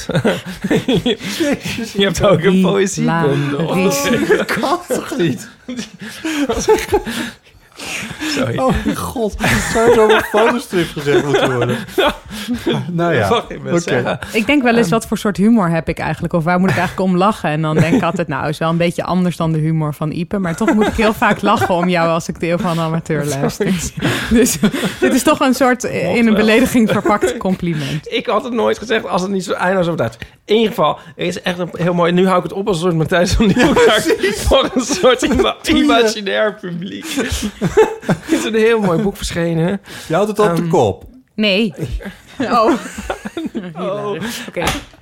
Je hebt ook een poëziebundel. Dat kan toch niet? Sorry. Oh mijn god, zou zo op een fotostrip gezegd moeten worden? Nou ja, Wat ik wil zeggen. Ik denk wel eens, wat voor soort humor heb ik eigenlijk? Of waar moet ik eigenlijk om lachen? En dan denk ik altijd, nou, is wel een beetje anders dan de humor van Ipe. Maar toch moet ik heel vaak lachen om jou als ik de Eeuw van de Amateur luister. Dus dit is toch een soort in een belediging verpakt compliment. Ik had het nooit gezegd als het niet zo eindeloos over uit. In ieder geval, het is echt een heel mooi... Nu hou ik het op als een soort Matthijs van Nieuwkerk. Voor een soort imaginair publiek. Het is een heel mooi boek verschenen. Je houdt het op de kop. Nee. Oh. Oké.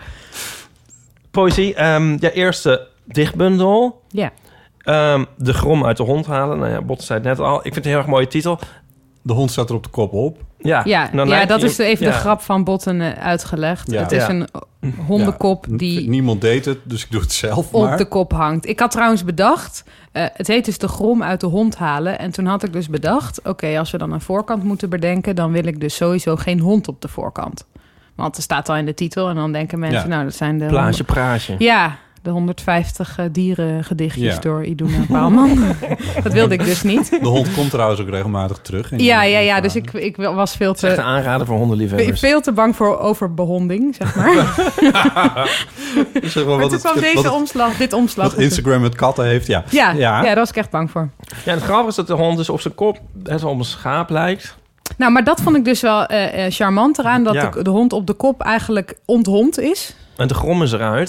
Poëzie. Je eerste dichtbundel. Ja. De Grom uit de hond halen. Nou ja, Botte zei het net al. Ik vind het een heel erg mooie titel. De hond staat er op de kop op. Ja, dat is even de grap van Botten uitgelegd. Ja. Het is een hondenkop die Niemand deed het, dus ik doe het zelf maar. op de kop hangt. Ik had trouwens bedacht, het heet dus de Grom uit de hond halen. En toen had ik dus bedacht, oké, als we dan een voorkant moeten bedenken, dan wil ik dus sowieso geen hond op de voorkant. Want er staat al in de titel en dan denken mensen, nou, dat zijn de... Plaatje, praatje. Ja, de 150 dierengedichtjes door Iduna Paalman. Dat wilde ik dus niet. De hond komt trouwens ook regelmatig terug. Ja, dus ik was veel te... Echt een aanrader voor hondenliefhebbers. Veel te bang voor overbehonding, zeg maar. Zeg maar, Maar toen kwam dit omslag. Wat Instagram met katten heeft, ja. Ja, daar was ik echt bang voor. Ja, het grappige is dat de hond dus op zijn kop best wel op een schaap lijkt. Nou, maar dat vond ik dus wel charmant eraan, dat de hond op de kop eigenlijk onthond is. En de Grom is eruit.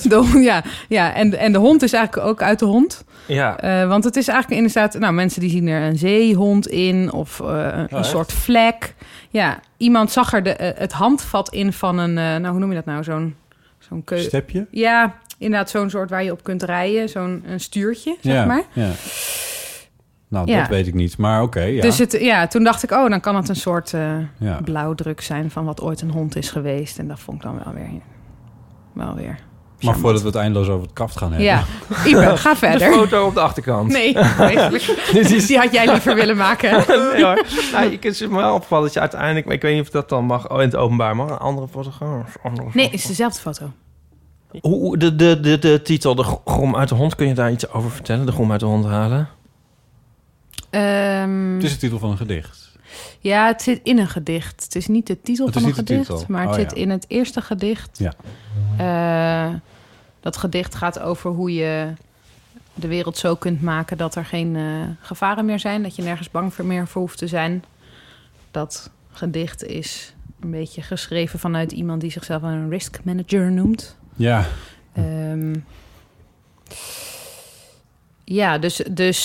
En de hond is eigenlijk ook uit de hond. Ja. Want het is eigenlijk inderdaad... Nou, mensen die zien er een zeehond in of een soort vlek. Ja, iemand zag er het handvat in van een... hoe noem je dat nou? Zo'n stepje? Ja, inderdaad zo'n soort waar je op kunt rijden. Zo'n stuurtje, zeg maar. Ja. Nou, dat weet ik niet, maar oké. Ja. Dus toen dacht ik, dan kan het een soort blauwdruk zijn van wat ooit een hond is geweest. En dat vond ik dan wel weer maar voordat we het eindeloos over het kaft gaan hebben. Ja, Ipe, ga verder. De foto op de achterkant. Nee, die had jij liever willen maken. Nee hoor. Nou, ik is me wel opgevallen dat je uiteindelijk... Maar ik weet niet of dat dan mag in het openbaar mag. Een andere fotograaf. Nee, het is dezelfde foto. Hoe de titel, de Grom uit de hond, kun je daar iets over vertellen? De Grom uit de hond halen? Het is de titel van een gedicht. Ja, het zit in een gedicht. Het is niet de titel van een gedicht, maar het zit in het eerste gedicht. Ja. Dat gedicht gaat over hoe je de wereld zo kunt maken dat er geen gevaren meer zijn. Dat je nergens bang meer voor hoeft te zijn. Dat gedicht is een beetje geschreven vanuit iemand die zichzelf een risk manager noemt. Ja. Ja, dus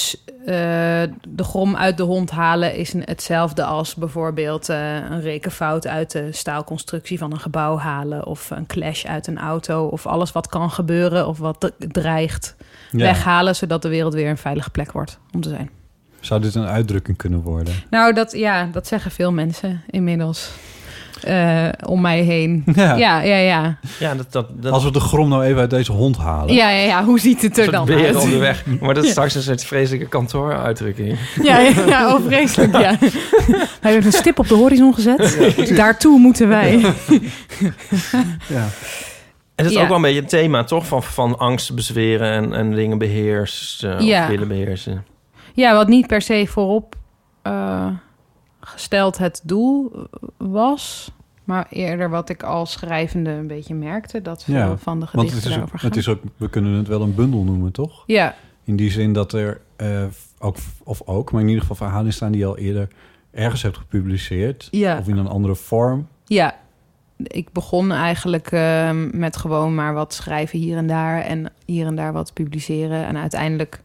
de Grom uit de hond halen is hetzelfde als bijvoorbeeld een rekenfout uit de staalconstructie van een gebouw halen, of een clash uit een auto, of alles wat kan gebeuren of wat dreigt weghalen, zodat de wereld weer een veilige plek wordt om te zijn. Zou dit een uitdrukking kunnen worden? Nou, dat zeggen veel mensen inmiddels. Om mij heen. Ja. Als we de Grom nou even uit deze hond halen. Ja. Hoe ziet het er dan uit? Op de weg. Maar dat is straks een soort vreselijke kantooruitdrukking. Ja, vreselijk, ja. Wij hebben een stip op de horizon gezet. Ja. Daartoe moeten wij. Ja. En dat is ook wel een beetje een thema, toch? Van angst bezweren en dingen beheersen. Of willen beheersen. Ja, wat niet per se voorop... gesteld het doel was, maar eerder wat ik als schrijvende een beetje merkte, dat veel van de gedichten daarover gaan. Het is ook, we kunnen het wel een bundel noemen, toch? Ja. In die zin dat er maar in ieder geval verhalen staan die je al eerder ergens hebt gepubliceerd. Ja. Of in een andere vorm. Ja. Ik begon eigenlijk met gewoon maar wat schrijven hier en daar wat publiceren. En uiteindelijk...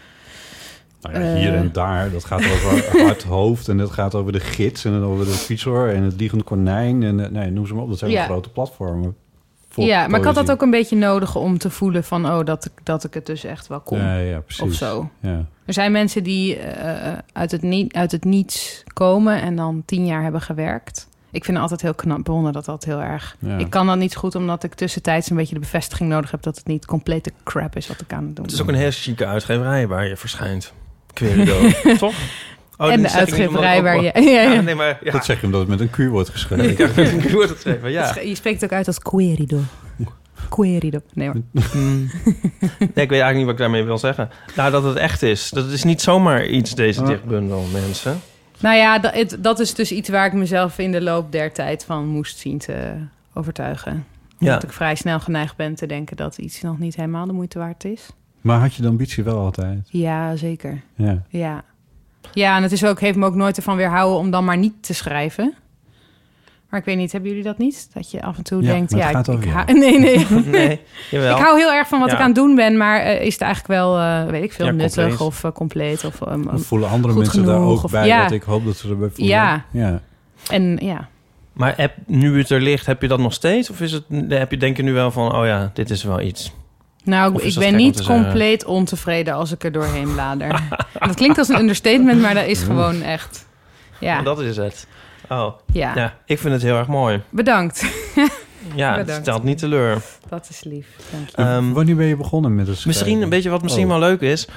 hier en daar, dat gaat over hard hoofd en dat gaat over de gids en over de fietsor en het liegende konijn en noem ze maar op. Dat zijn grote platformen. Ja, maar ik had dat ook een beetje nodig om te voelen van dat ik het dus echt wel kon. Ja, precies. Of zo. Ja. Er zijn mensen die uit het niets komen en dan 10 jaar hebben gewerkt. Ik vind het altijd heel knap, bewonder dat heel erg. Ja. Ik kan dat niet zo goed, omdat ik tussentijds een beetje de bevestiging nodig heb dat het niet complete crap is wat ik aan het doen ben. Het is ook een heel chique uitgeverij waar je verschijnt. Querido, toch? En de uitgeverij waar je... Nee, maar, dat zeg je omdat het met een Q wordt geschreven. Ja, met een Q wordt geschreven, ja. Je spreekt het ook uit als Querido. Querido. Nee hoor. Nee, ik weet eigenlijk niet wat ik daarmee wil zeggen. Nou, dat het echt is. Dat is niet zomaar iets, deze dichtbundel, mensen. Nou ja, dat is dus iets waar ik mezelf in de loop der tijd van moest zien te overtuigen. Ja. Dat ik vrij snel geneigd ben te denken dat iets nog niet helemaal de moeite waard is. Maar had je de ambitie wel altijd? Ja, zeker. Ja. Ja, en het is ook, heeft me ook nooit ervan weerhouden om dan maar niet te schrijven. Maar ik weet niet, hebben jullie dat niet? Dat je af en toe denkt... maar het gaat over jou. Nee, jawel. Ik hou heel erg van wat ik aan het doen ben, maar is het eigenlijk wel, weet ik veel, nuttig compleet. of compleet? Of voelen andere goed mensen genoeg, daar ook of- bij ja. dat ik hoop dat ze erbij voelen? Ja. En ja... Maar nu het er ligt, heb je dat nog steeds? Of denk je nu wel van, oh ja, dit is wel iets? Nou, Of is ik dat ben gek om niet te zeggen? compleet ontevreden als ik er doorheen blader. Dat klinkt als een understatement, maar dat is gewoon echt... Ja, Maar dat is het. Oh, ja. ja. Ik vind het heel erg mooi. Bedankt. Ja, het Bedankt. stelt niet teleur. Dat is lief, dank je. Wanneer ben je begonnen met het schrijven? Misschien, een beetje wat misschien wel leuk is.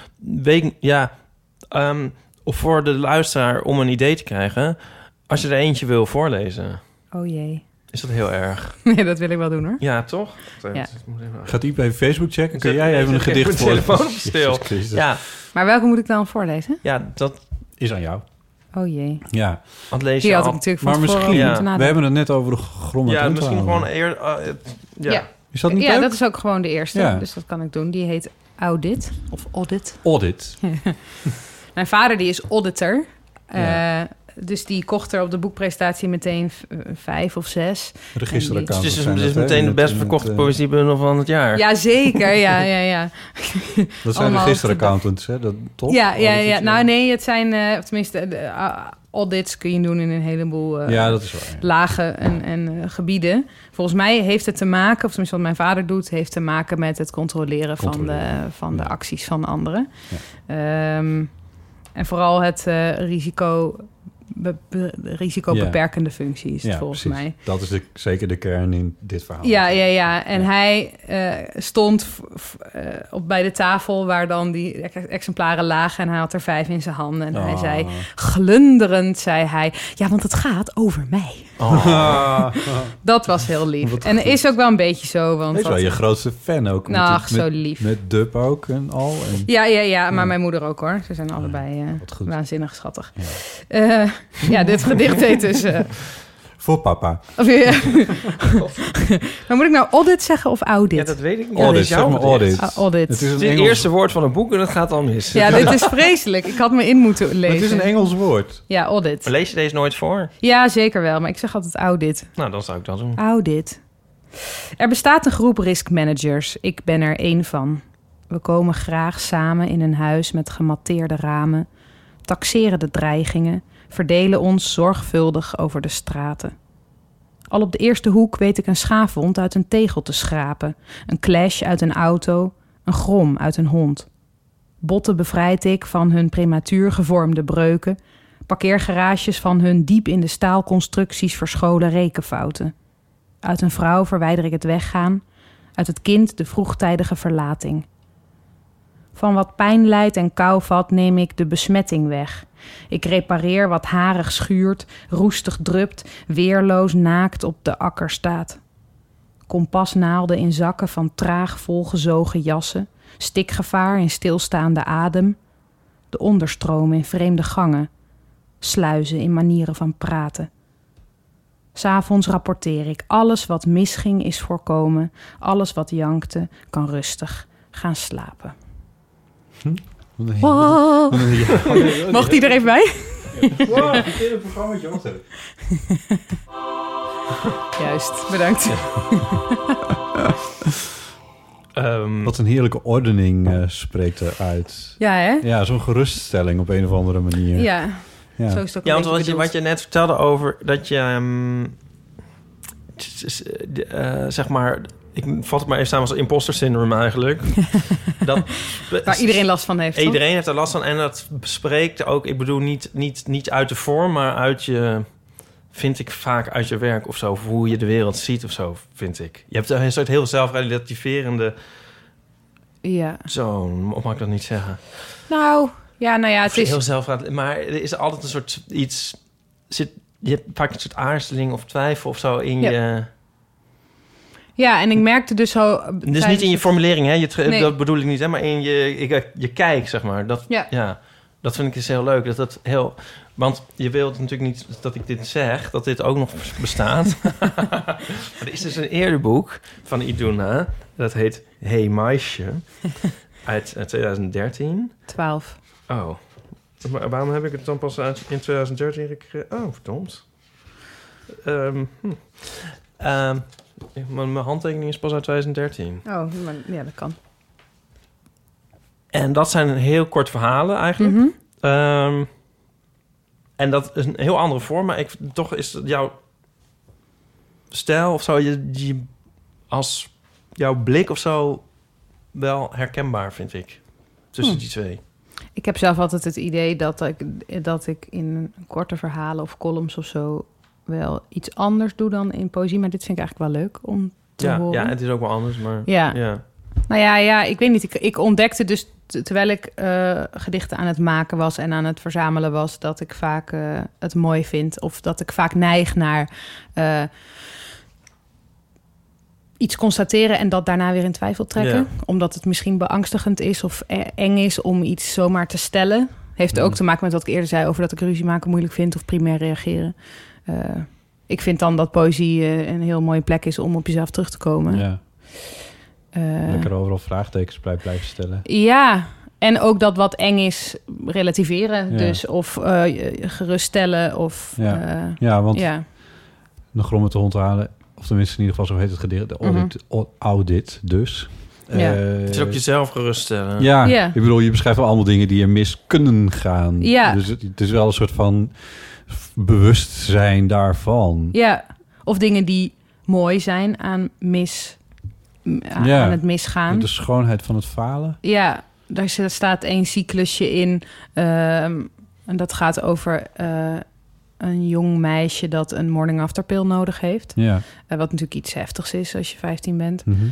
Of voor de luisteraar om een idee te krijgen. Als je er eentje wil voorlezen, Oh jee. is dat heel erg. Nee, dat wil ik wel doen hoor. Ja, toch? Ja. Gaat Iep even Facebook checken? Kun Zet- jij even een zet gedicht mijn voor? telefoon op stil. Jezus Christus. Ja, Maar welke moet ik dan voorlezen? ja, dat Is aan jou. Oh jee. Ja. had lees Die je had ik al. natuurlijk van Maar tevoren misschien, moeten we nadenken. hebben het net over de grom. Ja, misschien gewoon eerder... Ja. Is dat niet Ja, leuk? dat is ook gewoon de eerste. Ja. Dus dat kan ik doen. Die heet Audit. Of Audit. Audit. Mijn vader die is auditor. Ja. Dus die kocht er op de boekpresentatie meteen 5 of 6. Registeraccount. Het is meteen de best verkochte poëziebundel van het jaar. Ja, zeker. Ja. Dat zijn allemaal registeraccountants, hè? Dat, toch? Ja. Nou nee, het zijn... of tenminste, audits kun je doen in een heleboel Ja, dat is waar. Ja. lagen en gebieden. Volgens mij heeft het te maken... of tenminste wat mijn vader doet... heeft te maken met het controleren van de acties van anderen. Ja. En vooral het risicobeperkende functie is het volgens precies. mij. Dat is zeker de kern in dit verhaal. Ja. En hij stond bij de tafel waar dan die exemplaren lagen... en hij had er 5 in zijn handen. En hij zei, glunderend zei hij... ja, want het gaat over mij. Dat was heel lief. Wat En goed. is ook wel een beetje zo. Want Hij is wel je grootste fan ook. Nou, zo lief. Met Dub ook en al. En... Ja, maar mijn moeder ook hoor. Ze zijn allebei wat goed. waanzinnig schattig. Ja, dit gedicht heet dus... Voor papa. Maar moet ik nou audit zeggen of audit? Ja, dat weet ik niet. Audit, Dat is jouw zeg maar gedicht. audit. Audit. Het is Het een is het Engels... eerste woord van een boek en het gaat al mis. Ja, dit is vreselijk. Ik had me in moeten lezen. Het is een Engels woord. Ja, audit. Maar lees je deze nooit voor? Ja, zeker wel. Maar ik zeg altijd audit. Nou, dan zou ik dat doen. Audit. Er bestaat een groep risk managers. Ik ben er één van. We komen graag samen in een huis met gematteerde ramen, taxeren de dreigingen, verdelen ons zorgvuldig over de straten. Al op de eerste hoek weet ik een schaafwond uit een tegel te schrapen, een clash uit een auto, een grom uit een hond. Botten bevrijd ik van hun prematuur gevormde breuken, parkeergarages van hun diep in de staalconstructies verscholen rekenfouten. Uit een vrouw verwijder ik het weggaan, uit het kind de vroegtijdige verlating. Van wat pijn lijdt en kou vat neem ik de besmetting weg. Ik repareer wat harig schuurt, roestig drupt, weerloos naakt op de akker staat. Kompasnaalden in zakken van traag volgezogen jassen, stikgevaar in stilstaande adem, de onderstroom in vreemde gangen, sluizen in manieren van praten. 'S Avonds rapporteer ik, alles wat misging is voorkomen, alles wat jankte kan rustig gaan slapen. Wow. Mocht die er even bij? Wow, ik ken het programmaatje ook. Juist, bedankt. Wat een heerlijke ordening spreekt eruit. Ja, hè? Ja, zo'n geruststelling op een of andere manier. Ja, Ja. zo is het ook Ja, een want beetje wat je net vertelde over dat je... zeg maar... Ik vat het maar even samen als imposter syndrome eigenlijk. waar iedereen last van heeft. Iedereen heeft er last van. En dat spreekt ook... Ik bedoel, niet uit de vorm, maar uit je... Vind ik vaak uit je werk of zo. Of hoe je de wereld ziet of zo, vind ik. Je hebt een soort heel zelfrelativerende... Ja. Zo, mag ik dat niet zeggen? Nou ja, het is... Heel zelfrelativerend. Maar er is altijd een soort iets... Je hebt vaak een soort aarzeling of twijfel of zo in je... Ja, en ik merkte dus zo... Dus niet in je formulering, hè? Nee. Dat bedoel ik niet, hè? Maar in je kijk, zeg maar. Dat, Ja. Ja. Dat vind ik dus heel leuk. Want je wilt natuurlijk niet dat ik dit zeg, dat dit ook nog bestaat. Maar er is dus een eerder boek van Iduna. Dat heet Hey Meisje. Uit 2013. 12. Oh. Maar waarom heb ik het dan pas in 2013 gekregen? Oh, verdomd. Mijn handtekening is pas uit 2013. Oh, maar, ja, dat kan. En dat zijn heel kort verhalen eigenlijk. Mm-hmm. En dat is een heel andere vorm. Maar toch is jouw stijl of zo... Je als jouw blik of zo wel herkenbaar, vind ik. Tussen die twee. Ik heb zelf altijd het idee dat ik in korte verhalen of columns of zo... wel iets anders doe dan in poëzie. Maar dit vind ik eigenlijk wel leuk om te horen. Ja, het is ook wel anders, maar... Ja. Nou ja, ik weet niet. Ik ontdekte dus, terwijl ik gedichten aan het maken was... en aan het verzamelen was, dat ik vaak het mooi vind... of dat ik vaak neig naar iets constateren... en dat daarna weer in twijfel trekken. Ja. Omdat het misschien beangstigend is of eng is om iets zomaar te stellen. Heeft ook te maken met wat ik eerder zei... over dat ik ruzie maken moeilijk vind of primair reageren. Ik vind dan dat poëzie een heel mooie plek is om op jezelf terug te komen. Ja. Lekker overal vraagtekens blijven stellen. Ja, en ook dat wat eng is relativeren. Ja. Dus of geruststellen of... want de grom met de hond halen... of tenminste in ieder geval zo heet het gedicht... de audit dus. Het is ook jezelf geruststellen. Ja. Ik bedoel, je beschrijft wel allemaal dingen die er mis kunnen gaan. Ja. Dus het is wel een soort van bewustzijn daarvan. Ja, of dingen die mooi zijn aan het misgaan. De schoonheid van het falen. Ja, daar staat één cyclusje in. En dat gaat over een jong meisje dat een morning after pill nodig heeft. Ja. Wat natuurlijk iets heftigs is als je 15 bent. Mm-hmm.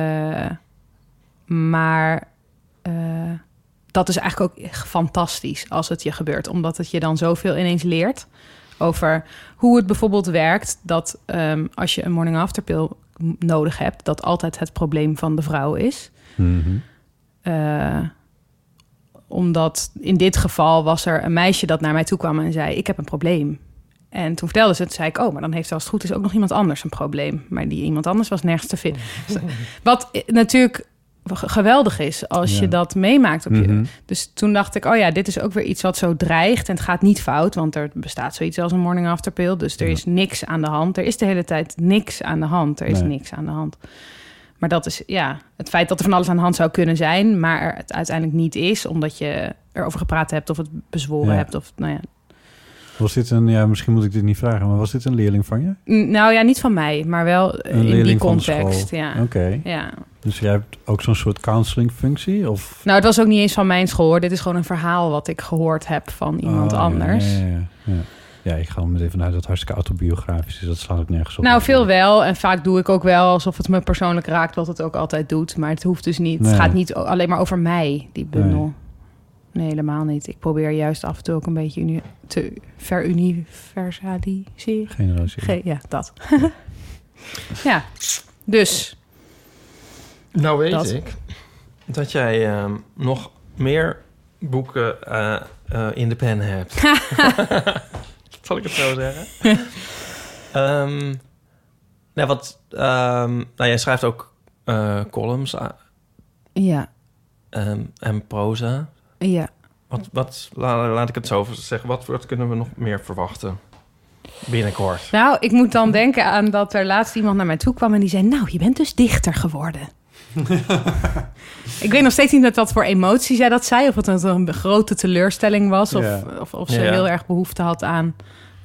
Maar dat is eigenlijk ook fantastisch als het je gebeurt. Omdat het je dan zoveel ineens leert over hoe het bijvoorbeeld werkt... dat als je een morning after pill nodig hebt... dat altijd het probleem van de vrouw is. Mm-hmm. Omdat in dit geval was er een meisje dat naar mij toe kwam en zei... ik heb een probleem. En toen vertelde ze het, zei ik... oh, maar dan heeft als het goed is ook nog iemand anders een probleem. Maar die iemand anders was nergens te vinden. Wat natuurlijk geweldig is als je dat meemaakt op je. Dus toen dacht ik, oh ja, dit is ook weer iets wat zo dreigt. En het gaat niet fout, want er bestaat zoiets als een morning after pill. Dus er is niks aan de hand. Er is de hele tijd niks aan de hand. Er is niks aan de hand. Maar dat is, het feit dat er van alles aan de hand zou kunnen zijn... maar er het uiteindelijk niet is, omdat je erover gepraat hebt... of het bezworen hebt, of Was dit een, misschien moet ik dit niet vragen... maar was dit een leerling van je? Nou ja, niet van mij, maar wel in die context. Ja. Oké. Ja. Dus jij hebt ook zo'n soort counseling-functie? Of? Nou, het was ook niet eens van mijn school. Dit is gewoon een verhaal wat ik gehoord heb van iemand anders. Ja, ik ga er meteen vanuit dat het hartstikke autobiografisch is. Dat slaat ook nergens op. Nou, veel wel. En vaak doe ik ook wel alsof het me persoonlijk raakt... wat het ook altijd doet. Maar het hoeft dus niet. Nee. Het gaat niet alleen maar over mij, die bundel. Nee, helemaal niet. Ik probeer juist af en toe ook een beetje te veruniversaliseren. Generaliseren. Ja, dat. Ja, dus... Nou weet ik dat jij nog meer boeken in de pen hebt. Zal ik het zo zeggen? Jij schrijft ook columns. Ja. En proza. Ja. Laat ik het zo zeggen. Wat kunnen we nog meer verwachten binnenkort? Nou, ik moet dan denken aan dat er laatst iemand naar mij toe kwam... en die zei, nou, je bent dus dichter geworden. Ik weet nog steeds niet met wat voor emotie zij dat zei... of het een grote teleurstelling was... of ze heel erg behoefte had aan...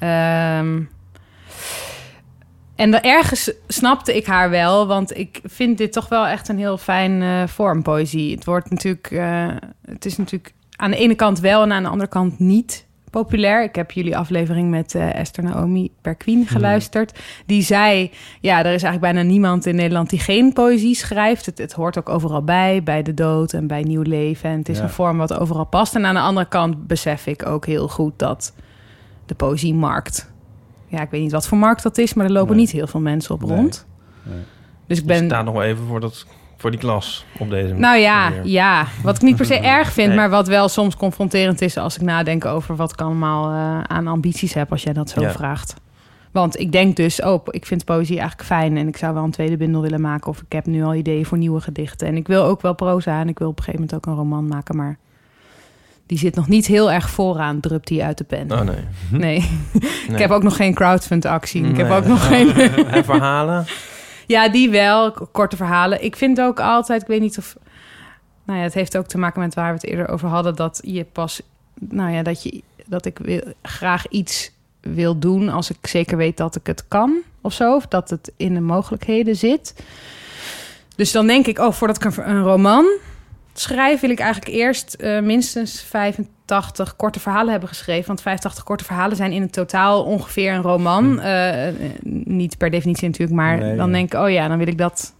En ergens snapte ik haar wel... want ik vind dit toch wel echt een heel fijn vorm, poëzie. Het is natuurlijk aan de ene kant wel... en aan de andere kant niet populair. Ik heb jullie aflevering met Esther Naomi Perquin geluisterd. Die zei, er is eigenlijk bijna niemand in Nederland... die geen poëzie schrijft. Het hoort ook overal bij de dood en bij nieuw leven. En het is een vorm wat overal past. En aan de andere kant besef ik ook heel goed... dat de poëziemarkt... ik weet niet wat voor markt dat is... maar er lopen niet heel veel mensen op rond. Nee. Dus ik ben... staat nog even voor dat voor die klas op deze Nou manier. ja, wat ik niet per se erg vind... Nee. maar wat wel soms confronterend is... als ik nadenk over wat ik allemaal aan ambities heb... als jij dat zo vraagt. Want ik denk dus, ik vind poëzie eigenlijk fijn... en ik zou wel een tweede bundel willen maken... of ik heb nu al ideeën voor nieuwe gedichten. En ik wil ook wel proza en ik wil op een gegeven moment ook een roman maken... maar die zit nog niet heel erg vooraan, drupt die uit de pen. Oh, nee. Nee. Ik heb ook nog geen crowdfund-actie. Ik heb Nee. ook nog geen... En verhalen? Ja, die wel. Korte verhalen. Ik vind ook altijd, ik weet niet of... Nou ja, het heeft ook te maken met waar we het eerder over hadden... dat je pas... Nou ja, dat ik graag iets wil doen... als ik zeker weet dat ik het kan of zo. Of dat het in de mogelijkheden zit. Dus dan denk ik, voordat ik een roman schrijf... wil ik eigenlijk eerst minstens 85 korte verhalen hebben geschreven. Want 85 korte verhalen zijn in het totaal ongeveer een roman. Niet per definitie natuurlijk, maar dan denk ik... dan wil ik dat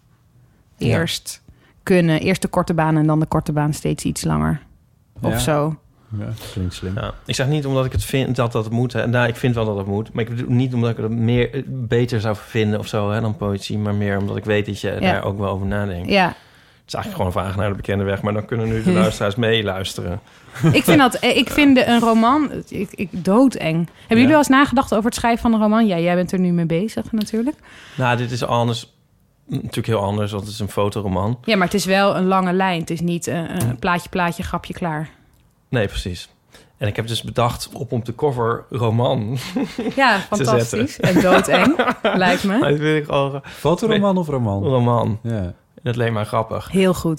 eerst kunnen. Eerst de korte baan en dan de korte baan steeds iets langer. Of zo. Ja, dat klinkt slim. Ja, ik zeg niet omdat ik het vind dat het moet. Hè. Nou, ik vind wel dat het moet. Maar ik bedoel niet omdat ik het beter zou vinden of zo dan poëzie. Maar meer omdat ik weet dat je daar ook wel over nadenkt. Ja. Het is eigenlijk gewoon een vraag naar de bekende weg. Maar dan kunnen nu de luisteraars meeluisteren. Ik vind een roman doodeng. Hebben jullie wel eens nagedacht over het schrijven van een roman? Ja, jij bent er nu mee bezig natuurlijk. Nou, dit is anders. Natuurlijk heel anders, want het is een fotoroman. Ja, maar het is wel een lange lijn. Het is niet een plaatje, grapje, klaar. Nee, precies. En ik heb dus bedacht op de cover roman. Ja, fantastisch. En doodeng, lijkt me. Dat wil ik al. Fotoroman of roman? Roman. Ja. Dat leek maar grappig. Heel goed.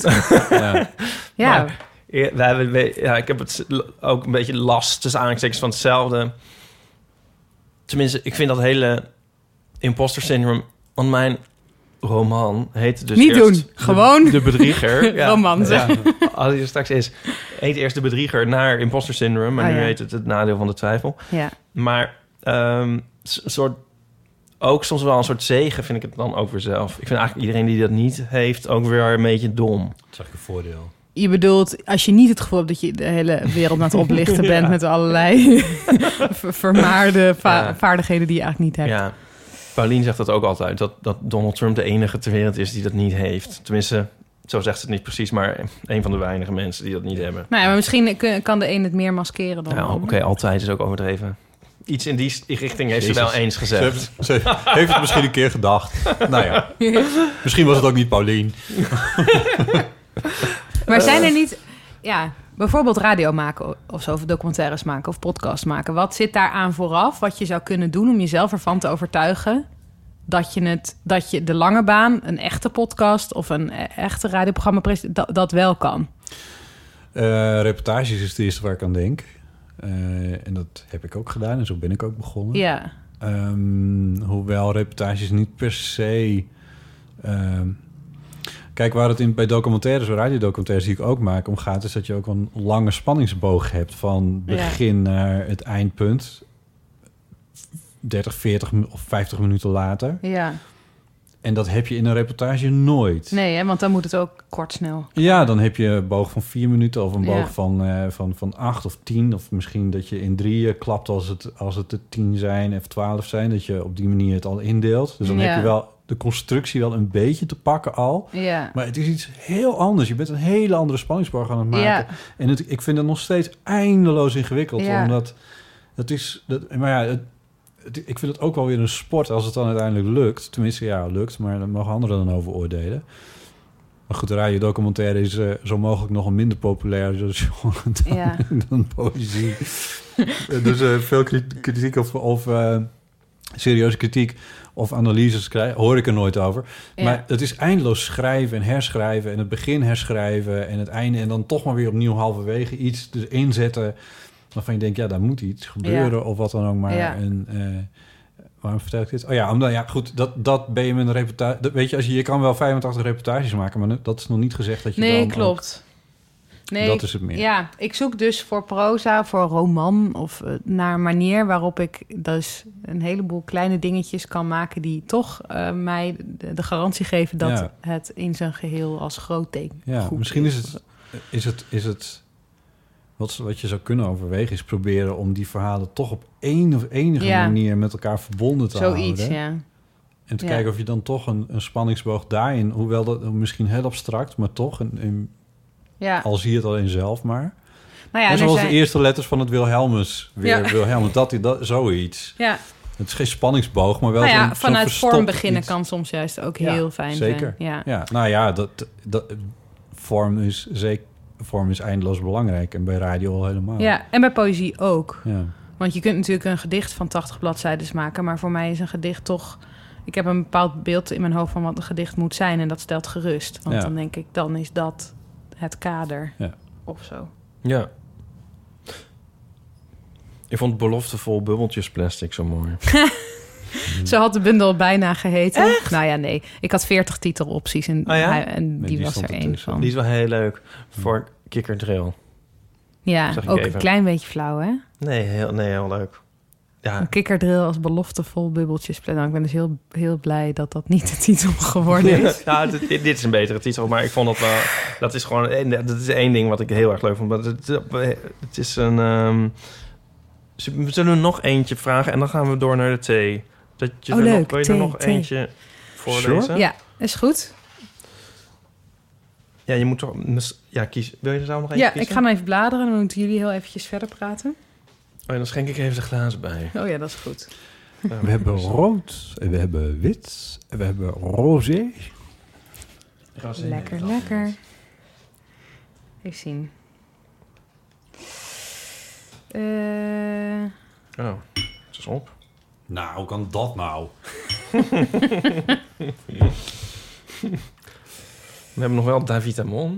Ja. Ik heb het ook een beetje last tussen aanhalingstekens van hetzelfde. Tenminste, ik vind dat hele imposter syndrome. Want mijn roman heet dus niet eerst doen. Gewoon de bedrieger. roman. Ja. Als hij er straks is, heet eerst de bedrieger naar imposter syndrome. Maar nu heet het nadeel van de twijfel. Ja. Maar soort ook soms wel een soort zegen vind ik het dan ook weer zelf. Ik vind eigenlijk iedereen die dat niet heeft ook weer een beetje dom. Dat is eigenlijk een voordeel. Je bedoelt, als je niet het gevoel hebt dat je de hele wereld aan het oplichten bent met allerlei vermaarde vaardigheden die je eigenlijk niet hebt. Ja, Paulien zegt dat ook altijd, dat Donald Trump de enige ter wereld is die dat niet heeft. Tenminste, zo zegt ze het niet precies, maar een van de weinige mensen die dat niet hebben. Nou ja, maar misschien kan de een het meer maskeren dan de ander. Oké, altijd is ook overdreven. Iets in die richting heeft ze wel eens gezegd. Ze heeft het misschien een keer gedacht. Nou ja, misschien was het ook niet Paulien. Maar zijn er niet... Ja, bijvoorbeeld radio maken of zo, of documentaires maken of podcast maken. Wat zit daar aan vooraf? Wat je zou kunnen doen om jezelf ervan te overtuigen dat je de lange baan, een echte podcast of een echte radioprogramma dat wel kan? Reportages is het eerste waar ik aan denk. En dat heb ik ook gedaan en zo ben ik ook begonnen. Ja. Hoewel reportages niet per se... Kijk, waar het bij documentaires, radiodocumentaires die ik ook maak, om gaat, is dat je ook een lange spanningsboog hebt van begin naar het eindpunt. 30, 40 of 50 minuten later. Ja. En dat heb je in een reportage nooit. Nee, hè, want dan moet het ook kort snel. Ja, dan heb je een boog van 4 minuten of een boog van 8 of 10. Of misschien dat je in 3 klapt als het er 10 zijn of 12 zijn. Dat je op die manier het al indeelt. Dus dan heb je wel de constructie wel een beetje te pakken al. Ja. Maar het is iets heel anders. Je bent een hele andere spanningsboog aan het maken. Ja. En ik vind het nog steeds eindeloos ingewikkeld. Ja. Omdat ik vind het ook wel weer een sport als het dan uiteindelijk lukt. Tenminste, lukt, maar daar mogen anderen dan over oordelen. Maar goed, de radiodocumentaire is zo mogelijk nog een minder populair genre dan poëzie. Dus veel kritiek of serieuze kritiek of analyses hoor ik er nooit over. Ja. Maar het is eindeloos schrijven en herschrijven en het begin herschrijven en het einde en dan toch maar weer opnieuw halverwege iets dus inzetten waarvan je denkt, daar moet iets gebeuren of wat dan ook maar. Ja. En waarom vertel ik dit? Goed, dat ben je met een reportage. Weet je, je kan wel 85 reportages maken, maar dat is nog niet gezegd dat je dan... Nee, klopt. Nee, dat is het meer. Ja, ik zoek dus voor proza, voor roman of naar een manier waarop ik dus een heleboel kleine dingetjes kan maken die toch mij de garantie geven dat het in zijn geheel als groot ding goed misschien is het wat je zou kunnen overwegen is proberen om die verhalen toch op enige manier met elkaar verbonden te houden. Zoiets, ja. En te kijken of je dan toch een spanningsboog daarin... hoewel dat misschien heel abstract, maar toch... al zie je het alleen zelf maar... Nou ja, en zoals de eerste letters van het Wilhelmus. Wilhelmus, dat zoiets. Ja. Het is geen spanningsboog, maar wel vanuit vorm beginnen iets. kan soms juist ook heel fijn zeker. zijn. Ja. Nou ja, vorm is eindeloos belangrijk. En bij radio al helemaal. Ja, en bij poëzie ook. Ja. Want je kunt natuurlijk een gedicht van 80 bladzijden maken... maar voor mij is een gedicht toch... Ik heb een bepaald beeld in mijn hoofd van wat een gedicht moet zijn... en dat stelt gerust. Want dan denk ik, dan is dat het kader of zo. Ja. Ik vond Beloftevol bubbeltjes plastic zo mooi. Zo had de bundel bijna geheten. Echt? Nou ja, nee. Ik had 40 titelopties en die was er één van. Die is wel heel leuk voor Kikkerdrill. Ja, ook een klein beetje flauw, hè? Nee, heel leuk. Ja. Een Kikkerdrill als Beloftevol bubbeltjes. Nou, ik ben dus heel, heel blij dat dat niet de titel geworden is. Ja, dit is een betere titel, maar ik vond dat wel... Dat is gewoon... Dat is één ding wat ik heel erg leuk vond. Maar het is een... we zullen nog eentje vragen en dan gaan we door naar de thee. Leuk. Wil je er nog eentje voorlezen? Sure. Ja, is goed. Ja, je moet toch... Ja, kies. Wil je er zo nog eentje kiezen? Ik ga maar even bladeren. Dan moeten jullie heel eventjes verder praten. Oh, dan schenk ik even de glazen bij. Oh ja, dat is goed. We hebben rood, en we hebben wit, en we hebben rosé. Lekker. Even zien. Het is op. Nou, hoe kan dat nou? We hebben nog wel Davitamon.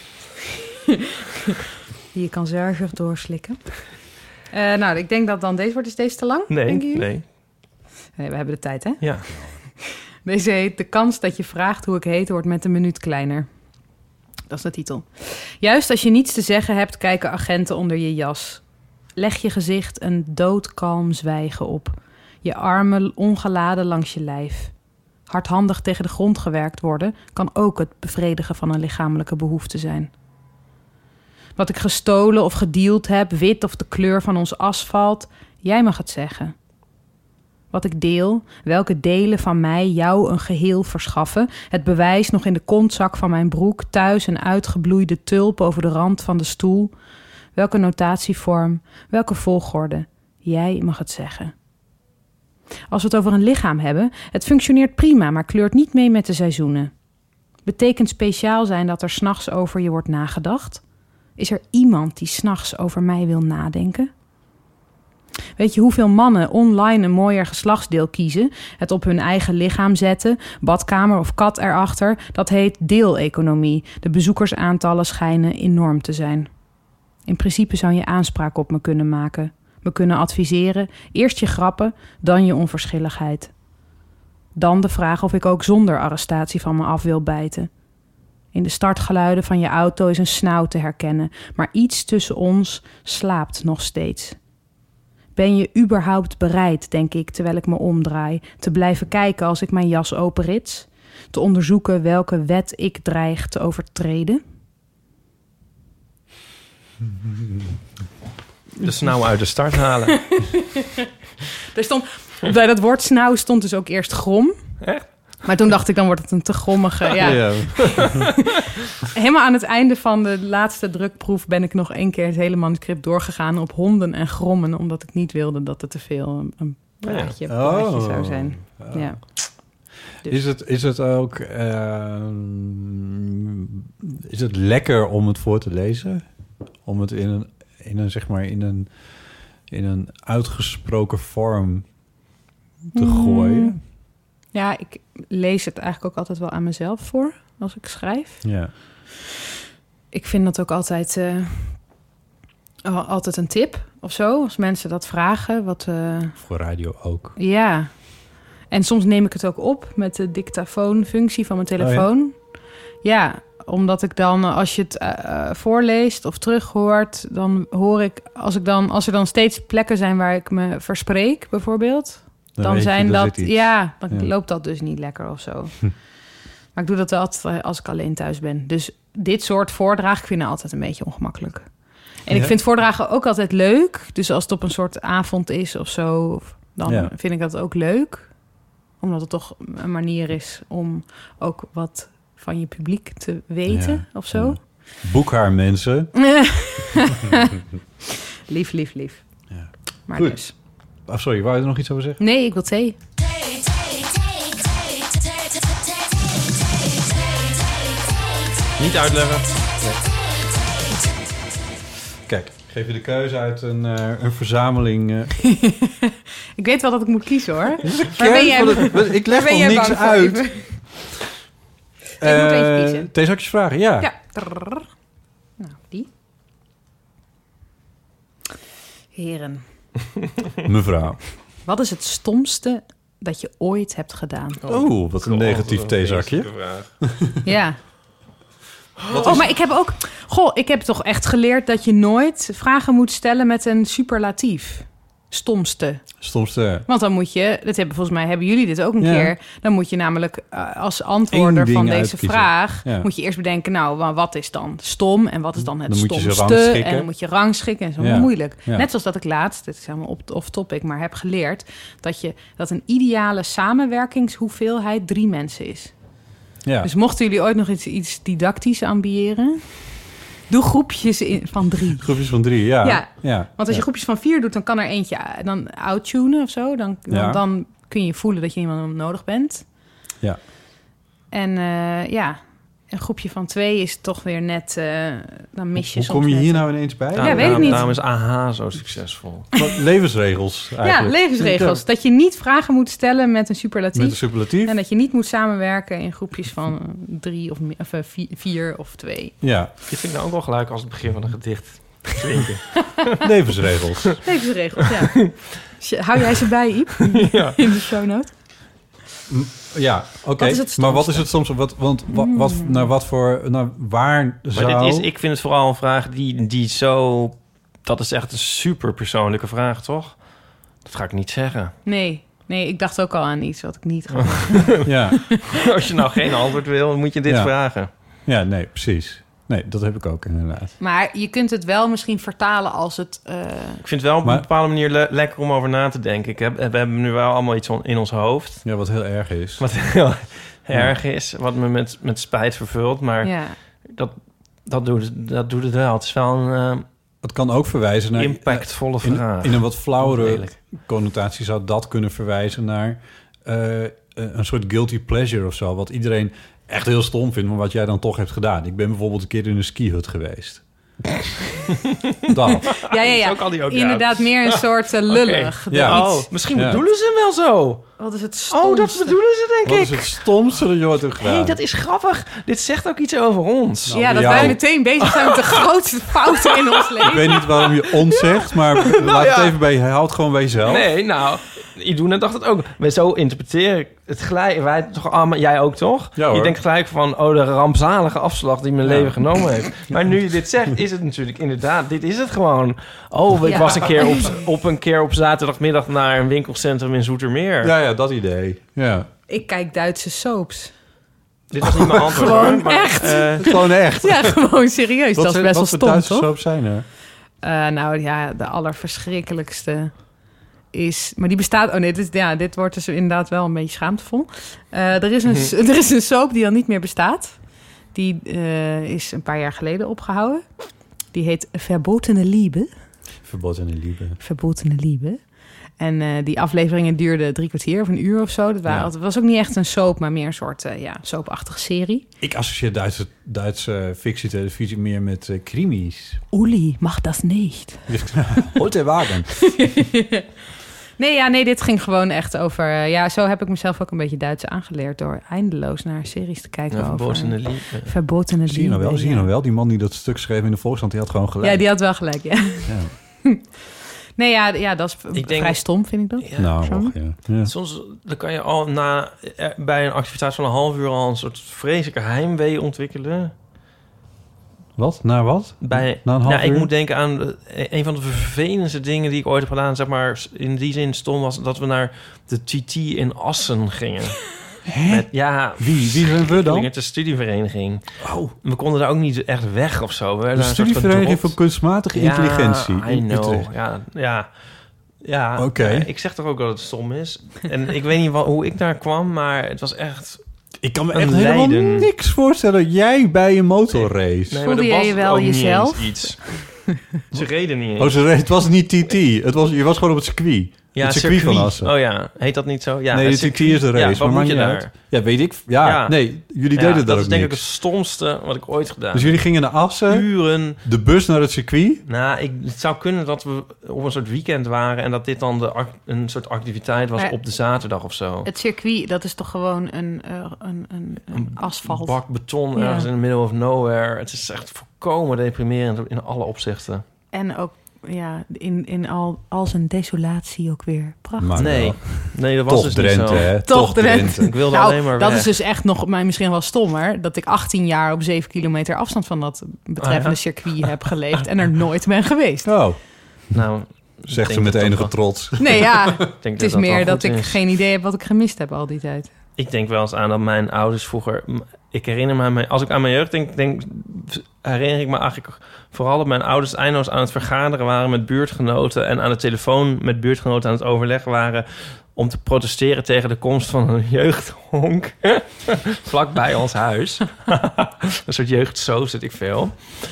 Die je kan zuiver doorslikken. Nou, ik denk dat dan deze wordt. Is deze te lang? Nee. We hebben de tijd, hè? Ja. Deze heet De kans dat je vraagt hoe ik heet wordt met een minuut kleiner. Dat is de titel. Juist als je niets te zeggen hebt, kijken agenten onder je jas. Leg je gezicht een doodkalm zwijgen op. Je armen ongeladen langs je lijf. Hardhandig tegen de grond gewerkt worden kan ook het bevredigen van een lichamelijke behoefte zijn. Wat ik gestolen of gedeeld heb, wit of de kleur van ons asfalt, jij mag het zeggen. Wat ik deel, welke delen van mij jou een geheel verschaffen, het bewijs nog in de kontzak van mijn broek, thuis een uitgebloeide tulp over de rand van de stoel. Welke notatievorm, welke volgorde, jij mag het zeggen. Als we het over een lichaam hebben, het functioneert prima, maar kleurt niet mee met de seizoenen. Betekent speciaal zijn dat er 's nachts over je wordt nagedacht? Is er iemand die 's nachts over mij wil nadenken? Weet je hoeveel mannen online een mooier geslachtsdeel kiezen, het op hun eigen lichaam zetten, badkamer of kat erachter? Dat heet deeleconomie. De bezoekersaantallen schijnen enorm te zijn. In principe zou je aanspraak op me kunnen maken. Me kunnen adviseren, eerst je grappen, dan je onverschilligheid. Dan de vraag of ik ook zonder arrestatie van me af wil bijten. In de startgeluiden van je auto is een snauw te herkennen, maar iets tussen ons slaapt nog steeds. Ben je überhaupt bereid, denk ik, terwijl ik me omdraai, te blijven kijken als ik mijn jas openrits? Te onderzoeken welke wet ik dreig te overtreden? De snauw uit de start halen. Er stond, bij dat woord snauw stond dus ook eerst grom. Echt? Maar toen dacht ik, dan wordt het een te grommige. Ja. Helemaal aan het einde van de laatste drukproef ben ik nog 1 keer het hele manuscript doorgegaan op honden en grommen, omdat ik niet wilde dat het te veel een praatje zou zijn. Ja. Dus. Is het ook... is het lekker om het voor te lezen? Om het in een uitgesproken vorm te gooien? Ja, ik lees het eigenlijk ook altijd wel aan mezelf voor als ik schrijf. Ja. Ik vind dat ook altijd een tip of zo, als mensen dat vragen. Voor radio ook. Ja. En soms neem ik het ook op met de dictafoonfunctie van mijn telefoon. Oh ja, omdat ik dan, als je het voorleest of terughoort, dan hoor ik, als er dan steeds plekken zijn waar ik me verspreek, bijvoorbeeld, dan zijn dat, dan loopt dat dus niet lekker of zo. Maar ik doe dat altijd als ik alleen thuis ben. Dus dit soort voordragen, ik vind het altijd een beetje ongemakkelijk. En ik vind voordragen ook altijd leuk. Dus als het op een soort avond is of zo, dan vind ik dat ook leuk Omdat het toch een manier is om ook wat van je publiek te weten of zo. Ja. Boek haar, mensen. Lief. Ja. Maar Goed. dus. Oh, sorry, wou je er nog iets over zeggen? Nee, ik wil thee. Niet uitleggen. Kijk, ik geef je de keuze uit een verzameling. Ik weet wel dat ik moet kiezen, hoor. Waar ben jij? Ik leg nog niks uit. Ik moet even kiezen. Theezakjes vragen, ja. Ja. Nou, die. Heren, Mevrouw. wat is het stomste dat je ooit hebt gedaan? Oh, wat een negatief theezakje. Ja. Maar ik heb ook... ik heb toch echt geleerd dat je nooit vragen moet stellen met een superlatief. Stomste. Want dan moet je... Volgens mij hebben jullie dit ook een keer. Dan moet je namelijk als antwoorder van deze uitkiezen. Vraag... Ja. moet je eerst bedenken, nou, wat is dan stom? En wat is dan het Dan moet je ze stomste? rangschikken. En dan moet je rangschikken. En zo Ja. moeilijk. Ja. Net zoals dat ik laatst, dit is helemaal off-topic... maar heb geleerd dat een ideale samenwerkingshoeveelheid 3 mensen is. Ja. Dus mochten jullie ooit nog iets didactisch ambiëren... doe groepjes van 3. Groepjes van 3, ja. Want als je groepjes van 4 doet, dan kan er eentje dan outtunen of zo. Dan kun je voelen dat je iemand nodig bent. Ja. En een groepje van 2 is toch weer net... dan mis je Hoe soms kom je net hier nou ineens bij? Ja, weet ik niet. Daarom is AH zo succesvol. Levensregels eigenlijk. Ja, levensregels. Ja. Dat je niet vragen moet stellen met een superlatief. Met een superlatief. En dat je niet moet samenwerken in groepjes van 3 of 4 of 2. Ja. Dit vind ik nou ook wel gelijk als het begin van een gedicht klinken. Levensregels. Levensregels, ja. Hou jij ze bij, Iep? Ja. In de show note? Ja, oké. Maar wat is het soms? Waar zou... Maar ik vind het vooral een vraag die zo... Dat is echt een super persoonlijke vraag, toch? Dat ga ik niet zeggen. Nee, ik dacht ook al aan iets wat ik niet ga. Ja. Als je nou geen antwoord wil, moet je dit vragen. Ja, nee, precies. Nee, dat heb ik ook inderdaad. Maar je kunt het wel misschien vertalen als het... Ik vind het wel op een bepaalde manier lekker om over na te denken. We hebben nu wel allemaal iets in ons hoofd. Ja, wat heel erg is. Wat heel erg is. Wat me met spijt vervult. Maar dat doet het wel. Het is wel een... Het kan ook verwijzen naar... impactvolle vraag. In een wat flauwere connotatie zou dat kunnen verwijzen naar... een soort guilty pleasure of zo. Wat iedereen echt heel stom vindt, maar wat jij dan toch hebt gedaan. Ik ben bijvoorbeeld een keer in een skihut geweest. Dat. Ja. Zo kan die ook inderdaad meer een soort lullig. Okay. Ja. Misschien bedoelen ze hem wel zo. Wat is het stomste? Oh, dat bedoelen ze, denk ik. Wat is het stomste dat je ooit hebt gedaan? Hey, dat is grappig. Dit zegt ook iets over ons. Nou, dat wij meteen bezig zijn met de grootste fouten in ons leven. Ik weet niet waarom je ons zegt, maar laat het even bij je. Houd gewoon bij jezelf. Nee, nou, Iduna dacht het ook. Maar zo interpreteer ik het gelijk. Wij toch allemaal, jij ook toch? Ja, hoor. Je denkt gelijk van, de rampzalige afslag die mijn leven genomen heeft. Maar nu je dit zegt, is het natuurlijk inderdaad, dit is het gewoon. Ik was een keer op zaterdagmiddag naar een winkelcentrum in Zoetermeer. Ja, dat idee. Ja. Ik kijk Duitse soaps. Dit was niet mijn antwoord. Gewoon maar, echt. Gewoon echt. Ja, gewoon serieus. Dat is best wel stom, toch? Wat voor Duitse soaps zijn er? De allerverschrikkelijkste is... Maar die bestaat... Oh nee, dit wordt dus inderdaad wel een beetje schaamtevol. Er is een soap die al niet meer bestaat. Die is een paar jaar geleden opgehouden. Die heet Verbotene Liebe. Verbotene Liebe. En die afleveringen duurden 3 kwartier of een uur of zo. Het was ook niet echt een soap, maar meer een soort soapachtige serie. Ik associeer Duitse fictietelevisie meer met krimis. Uli, mag dat niet. Holt der Wagen. Nee, dit ging gewoon echt over... zo heb ik mezelf ook een beetje Duits aangeleerd... door eindeloos naar series te kijken over... Verbotene Liebe. Zie je nou wel? Die man die dat stuk schreef in de Volkskrant, die had gewoon gelijk. Ja, die had wel gelijk, ja. Nee, dat is vrij stom, vind ik dat. Ja. Soms dan kan je al bij een activiteit van een half uur al een soort vreselijke heimwee ontwikkelen. Wat? Naar wat? Na een half uur? Ik moet denken aan een van de vervelendste dingen die ik ooit heb gedaan. Zeg maar, in die zin stom was dat we naar de TT in Assen gingen. Wie zijn we dan? De studievereniging. We konden daar ook niet echt weg of zo. De studievereniging voor kunstmatige intelligentie. I know. Ja. Ja, Oké. Ik zeg toch ook dat het stom is. En ik weet niet hoe ik daar kwam, maar het was echt... Ik kan me een echt helemaal lijden. niks voorstellen. Jij bij een motorrace. Nee, maar Voelde er jij was je wel ook niet jezelf? eens iets. Ze reden niet eens. Het was niet TT. Je was gewoon op het circuit. Ja, het circuit van Assen. Oh ja, heet dat niet zo? Ja, nee, het de circuit is de race. Ja, wat maar moet maakt je niet daar? uit. Ja, weet ik. Ja, nee, jullie deden dat dat ook is denk ik niks. het stomste wat ik ooit gedaan Dus jullie gingen naar Assen, uren. de bus naar het circuit. Nou, het zou kunnen dat we op een soort weekend waren... en dat dit dan een soort activiteit was Maar op de zaterdag of zo. Het circuit, dat is toch gewoon een asfalt. Bak beton Ja. ergens in the middle of nowhere. Het is echt volkomen deprimerend in alle opzichten. En ook in al zijn desolatie ook weer prachtig. Maar Nee, wel. nee, dat was Toch dus Drenthe, niet zo. hè? Toch Drenthe. Ik wilde Nou, alleen maar dat weg. is dus echt nog misschien wel stommer... dat ik 18 jaar op 7 kilometer afstand van dat betreffende circuit heb geleefd... en er nooit ben geweest. Oh, Nou, zegt ik ze denk met dat enige toch trots. Nee, ja, wel- ik denk het is wel meer dat goed ik is. geen idee heb wat ik gemist heb al die tijd. Ik denk wel eens aan dat mijn ouders vroeger... Ik herinner me... Als ik aan mijn jeugd denk... herinner ik me eigenlijk vooral dat mijn ouders eindeloos aan het vergaderen waren met buurtgenoten... en aan de telefoon met buurtgenoten aan het overleggen waren... om te protesteren tegen de komst van een jeugdhonk vlakbij ons huis. Een soort jeugdsoos, weet ik veel.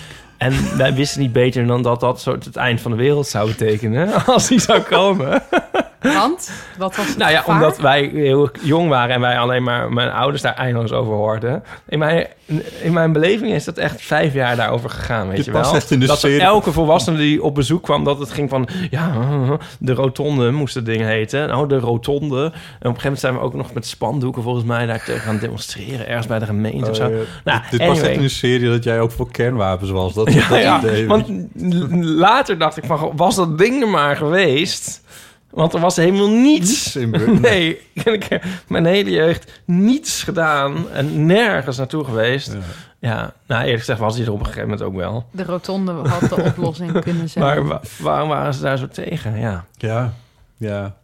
En wij wisten niet beter dan dat soort het eind van de wereld zou betekenen... als die zou komen. Want? Wat was het Nou ja, gevaar? omdat wij heel jong waren en wij alleen maar mijn ouders daar eindeloos over hoorden. In mijn beleving is dat echt 5 jaar daarover gegaan, weet Dit je wel. past echt in de dat serie. elke volwassene die op bezoek kwam, dat het ging van... Ja, de rotonde moest het ding heten. Nou, de rotonde. En op een gegeven moment zijn we ook nog met spandoeken volgens mij daar tegen gaan demonstreren. Ergens bij de gemeente of zo. Nou, Dit past anyway. echt in een serie dat jij ook voor kernwapens was. Dat Ja, idee. want later dacht ik van, goh, was dat ding er maar geweest? Want er was helemaal niets. in Brugge. Nee, ik heb mijn hele jeugd niets gedaan en nergens naartoe geweest. Ja, nou eerlijk gezegd was hij er op een gegeven moment ook wel. De rotonde had de oplossing kunnen zijn. Maar waarom waren ze daar zo tegen? Ja. Ja.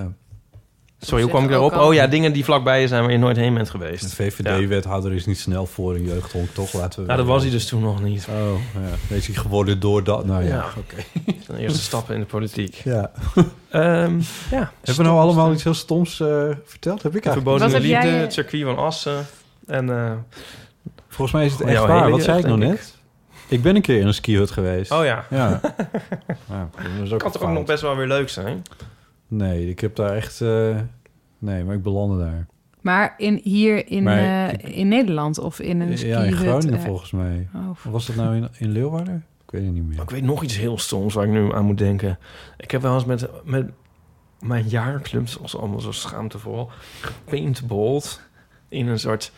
Sorry, hoe kwam ik daarop? Oh ja, dingen die vlakbij je zijn waar je nooit heen bent geweest. De VVD-wethouder is niet snel voor een jeugdhonk, toch? Laten we Nou, dat was hij dus toen nog niet. Oh, ja. Is hij geworden door dat? Nou ja, oké. Zijn eerste stappen in de politiek. Ja. Hebben we nou allemaal iets heel stoms verteld? Heb ik eigenlijk? Verbodene Wat heb liefde, jij, het circuit van Assen. En, Volgens mij is het Oh, echt jouw waar. hele Wat zei ik jeugd, nou denk net? Ik ben een keer in een skihut geweest. oh ja, Ja. Nou, dat is ook kan toch ook fout. nog best wel weer leuk zijn? Nee, ik heb daar echt... nee, maar ik belandde daar. Maar hier in Nederland of in een skihut? Ja, in Groningen volgens mij. Oh, Of was dat nou in Leeuwarden? Ik weet het niet meer. Ik weet nog iets heel stoms waar ik nu aan moet denken. Ik heb wel eens met mijn jaarclub, dat was allemaal zo schaamtevol, gepaintballed in een soort...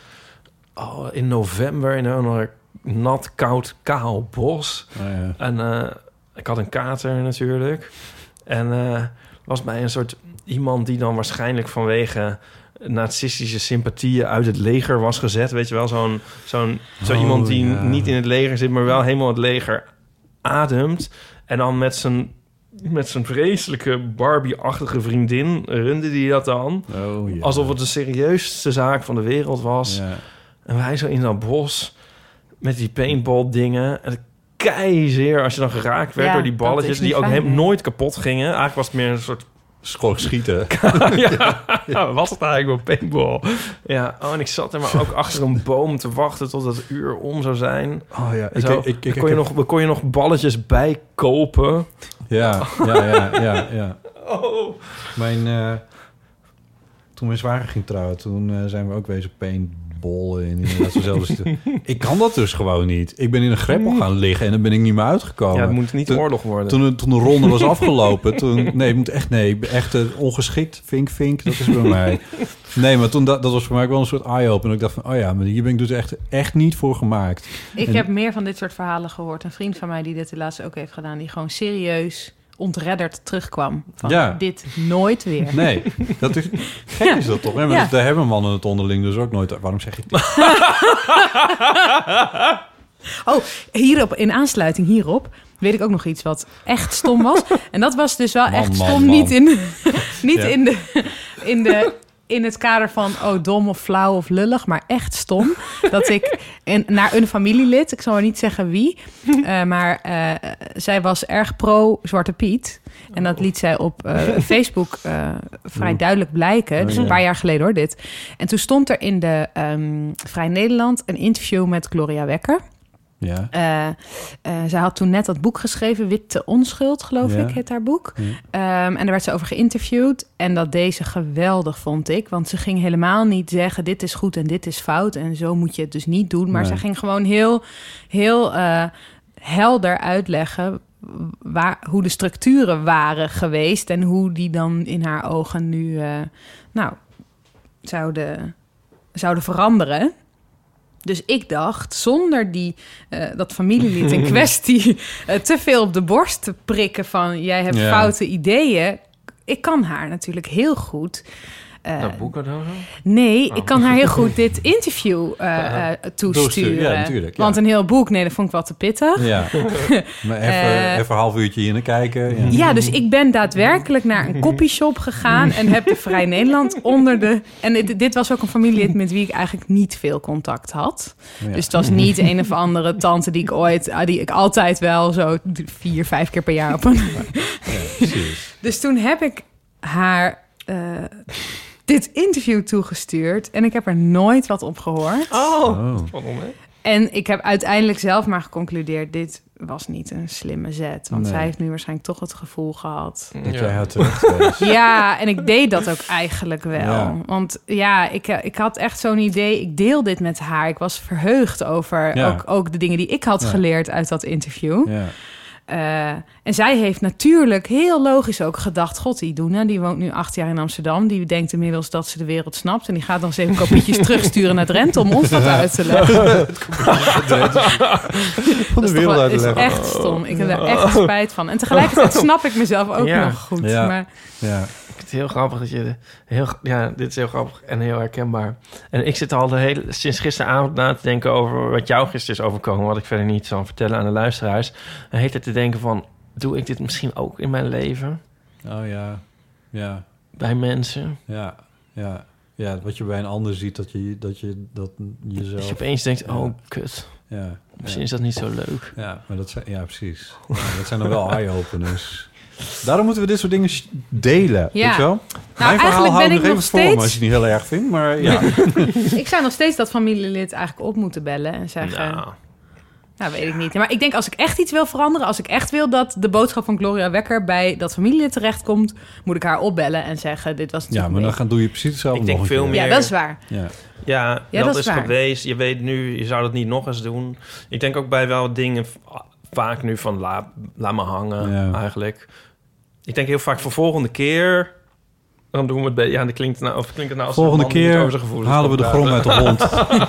in november in een nat, koud, kaal bos. Oh, ja. En ik had een kater natuurlijk. En was bij een soort iemand die dan waarschijnlijk vanwege nazistische sympathieën uit het leger was gezet. Weet je wel, zo iemand die niet in het leger zit, maar wel helemaal het leger ademt. En dan met zijn vreselijke Barbie-achtige vriendin runde die dat dan. Oh, ja. Alsof het de serieusste zaak van de wereld was. Ja. En wij zo in dat bos met die paintball dingen. En keizeer als je dan geraakt werd Ja, door die dat balletjes is niet die ook fijn, hè? nooit kapot gingen. Eigenlijk was het meer een soort... Gewoon schieten. was het eigenlijk wel paintball. Ja, en ik zat er maar ook achter een boom te wachten tot het uur om zou zijn. Oh ja, Dan kon je nog balletjes bijkopen. Ja. Oh. Toen mijn zwager ging trouwen, toen zijn we ook wezen paintballen in inderdaad zo'nzelfde Ik kan dat dus gewoon niet. Ik ben in een greppel gaan liggen en dan ben ik niet meer uitgekomen. Ja, het moet niet oorlog worden. Toen de ronde was afgelopen, ik ben echt ongeschikt. Vink, dat is bij mij. Nee, maar toen dat was voor mij ook wel een soort eye-opener. Ik dacht van, oh ja, maar hier ben ik dus echt niet voor gemaakt. Ik heb meer van dit soort verhalen gehoord. Een vriend van mij die dit helaas ook heeft gedaan, die gewoon serieus ontredderd terugkwam. Van dit nooit weer. Nee, dat is gek is dat toch? Hè? Maar daar hebben mannen het onderling dus ook nooit. Waarom zeg ik dit? In aansluiting hierop weet ik ook nog iets wat echt stom was. En dat was dus wel echt stom. Man. Niet in de in het kader van dom of flauw of lullig, maar echt stom, dat ik naar een familielid, ik zal maar niet zeggen wie, maar zij was erg pro Zwarte Piet. En dat liet zij op Facebook vrij duidelijk blijken. Dus een paar jaar geleden hoor, dit. En toen stond er in de Vrij Nederland een interview met Gloria Wekker. Ja. Zij had toen net dat boek geschreven, Witte Onschuld, geloof ik, heet haar boek. Ja. En daar werd ze over geïnterviewd. En dat deed ze geweldig, vond ik. Want ze ging helemaal niet zeggen, dit is goed en dit is fout. En zo moet je het dus niet doen. Maar zij ging gewoon heel helder uitleggen hoe de structuren waren geweest. En hoe die dan in haar ogen nu zouden veranderen. Dus ik dacht, zonder dat familielid in kwestie te veel op de borst te prikken van jij hebt foute ideeën. Ik kan haar natuurlijk heel goed... dat boek dan? Nee, ik kan haar heel goed dit interview toesturen. Ja, natuurlijk. Ja. Want een heel boek, dat vond ik wel te pittig. Ja. Maar even een half uurtje hier naar kijken. Ja, dus ik ben daadwerkelijk naar een copyshop gegaan en heb de Vrij Nederland onder de... En dit was ook een familielid met wie ik eigenlijk niet veel contact had. Ja. Dus het was niet een of andere tante die ik altijd wel zo 4-5 keer per jaar op een... precies. Dus toen heb ik haar... dit interview toegestuurd en ik heb er nooit wat op gehoord. Waarom, hè? En ik heb uiteindelijk zelf maar geconcludeerd, dit was niet een slimme zet. Want zij heeft nu waarschijnlijk toch het gevoel gehad... dat jij had terecht. Ja, en ik deed dat ook eigenlijk wel. Ja. Want ik had echt zo'n idee. Ik deel dit met haar. Ik was verheugd over ook de dingen die ik had geleerd uit dat interview. Ja. En zij heeft natuurlijk heel logisch ook gedacht... God, Iduna, die woont nu 8 jaar in Amsterdam. Die denkt inmiddels dat ze de wereld snapt. En die gaat dan 7 kopietjes terugsturen naar Drenthe... om ons dat uit te leggen. Dat is echt stom. Ik heb daar echt spijt van. En tegelijkertijd snap ik mezelf ook nog goed. Ja. Maar... Ja. Ik vind het heel grappig dat je... dit is heel grappig en heel herkenbaar. En ik zit al sinds gisteravond na te denken over wat jou gisteren is overkomen... wat ik verder niet zal vertellen aan de luisteraars. En heet het te denken van... doe ik dit misschien ook in mijn leven? Oh ja, ja. Bij mensen? Ja, ja. Ja, wat je bij een ander ziet, dat jezelf... Dat je opeens denkt, kut. Ja. Misschien is dat niet zo leuk. Ja, maar precies. Ja, dat zijn dan wel eye-openers. Daarom moeten we dit soort dingen delen, weet je wel? Nou, mijn verhaal hou ik nog even steeds... voor me, als je het niet heel erg vindt, maar ja. Ik zou nog steeds dat familielid eigenlijk op moeten bellen en zeggen... Nou, weet ik niet. Maar ik denk, als ik echt iets wil veranderen... als ik echt wil dat de boodschap van Gloria Wekker... bij dat familielid terechtkomt... moet ik haar opbellen en zeggen... dit was natuurlijk... Ja, maar dan doe je precies hetzelfde. Ik denk veel meer... Ja, dat is waar. Ja, dat is geweest. Je weet nu, je zou dat niet nog eens doen. Ik denk ook bij wel dingen... vaak nu van laat me hangen, eigenlijk. Ik denk heel vaak voor volgende keer... Dan doen we het bij... dat klinkt nou als volgende keer over zijn gevoelens halen we de grom uit de hond.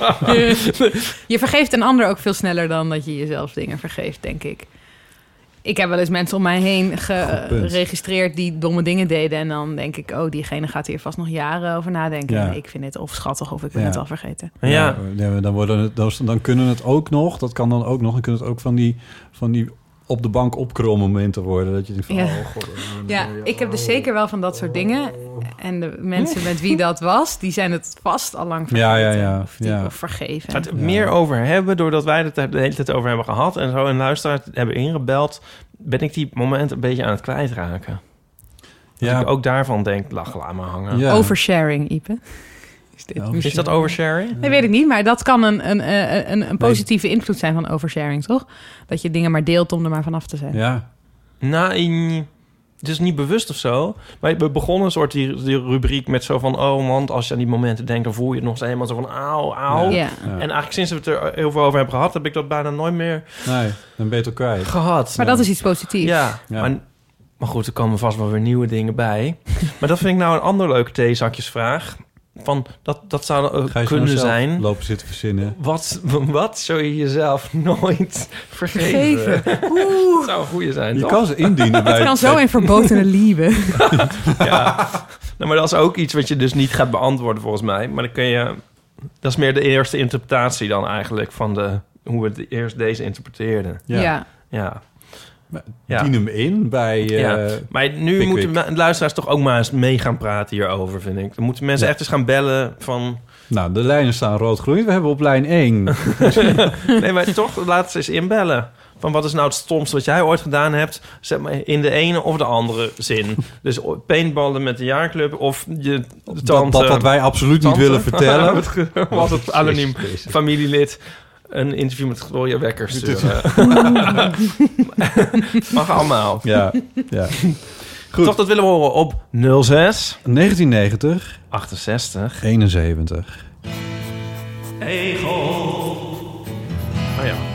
Je vergeeft een ander ook veel sneller dan dat je jezelf dingen vergeeft, denk ik. Ik heb wel eens mensen om mij heen geregistreerd die domme dingen deden. En dan denk ik, diegene gaat hier vast nog jaren over nadenken. Ja. Ik vind het of schattig of ik ben het al vergeten. Ja. Dan kunnen het ook nog, dat kan dan ook nog, dan kunnen het ook van die op de bank opkrulmomenten worden. Dat je denkt van, god. Ik heb dus zeker wel van dat soort dingen. En de mensen met wie dat was, die zijn het vast al lang vergeten. Of vergeven. Het meer over hebben, doordat wij het de hele tijd over hebben gehad... en zo een luisteraar hebben ingebeld... ben ik die moment een beetje aan het kwijtraken. Dus ik ook daarvan denk, laat maar hangen. Ja. Oversharing, Ipe. Is dat oversharing? Nee, weet ik niet, maar dat kan een positieve invloed zijn van oversharing, toch? Dat je dingen maar deelt om er maar vanaf te zijn. Ja. Nou, dus niet bewust of zo. Maar we begonnen een soort die rubriek met zo van... want als je aan die momenten denkt, dan voel je het nog steeds helemaal zo van... auw. Ja. En eigenlijk sinds we het er heel veel over hebben gehad... heb ik dat bijna nooit meer... Nee, dan ben je het ook kwijt. Gehad. Maar dat is iets positiefs. Ja. Maar goed, er komen vast wel weer nieuwe dingen bij. Maar dat vind ik nou een andere leuke theezakjesvraag... Van dat zou kunnen zijn. Lopen zitten verzinnen. Wat zou je jezelf nooit vergeven? Dat zou een goeie zijn. Je kan ze indienen. Het kan zo in verbotene liefde. Ja, maar dat is ook iets wat je dus niet gaat beantwoorden volgens mij. Maar dan kun je. Dat is meer de eerste interpretatie dan eigenlijk van hoe we eerst deze interpreteerden. Ja. Dien hem in bij... Maar nu Pickwick. moeten de luisteraars toch ook maar eens mee gaan praten hierover, vind ik. Dan moeten mensen echt eens gaan bellen van... Nou, de lijnen staan rood-groen. We hebben op lijn 1... Nee, maar toch, laat ze eens inbellen. Van wat is nou het stomste wat jij ooit gedaan hebt... zeg maar in de ene of de andere zin. Dus paintballen met de jaarclub of je tante... Dat wat wij absoluut niet willen vertellen. Was het anoniem familielid... een interview met Gloria Wekker sturen. Mag allemaal. Ja. Goed. Toch, dat willen we horen op 06... 1990... 68... 71. Egel. Oh ja.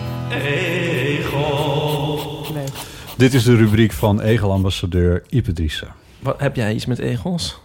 Egel. Leuk. Dit is de rubriek van Egelambassadeur Ipe Driessen. Wat, heb jij iets met egels?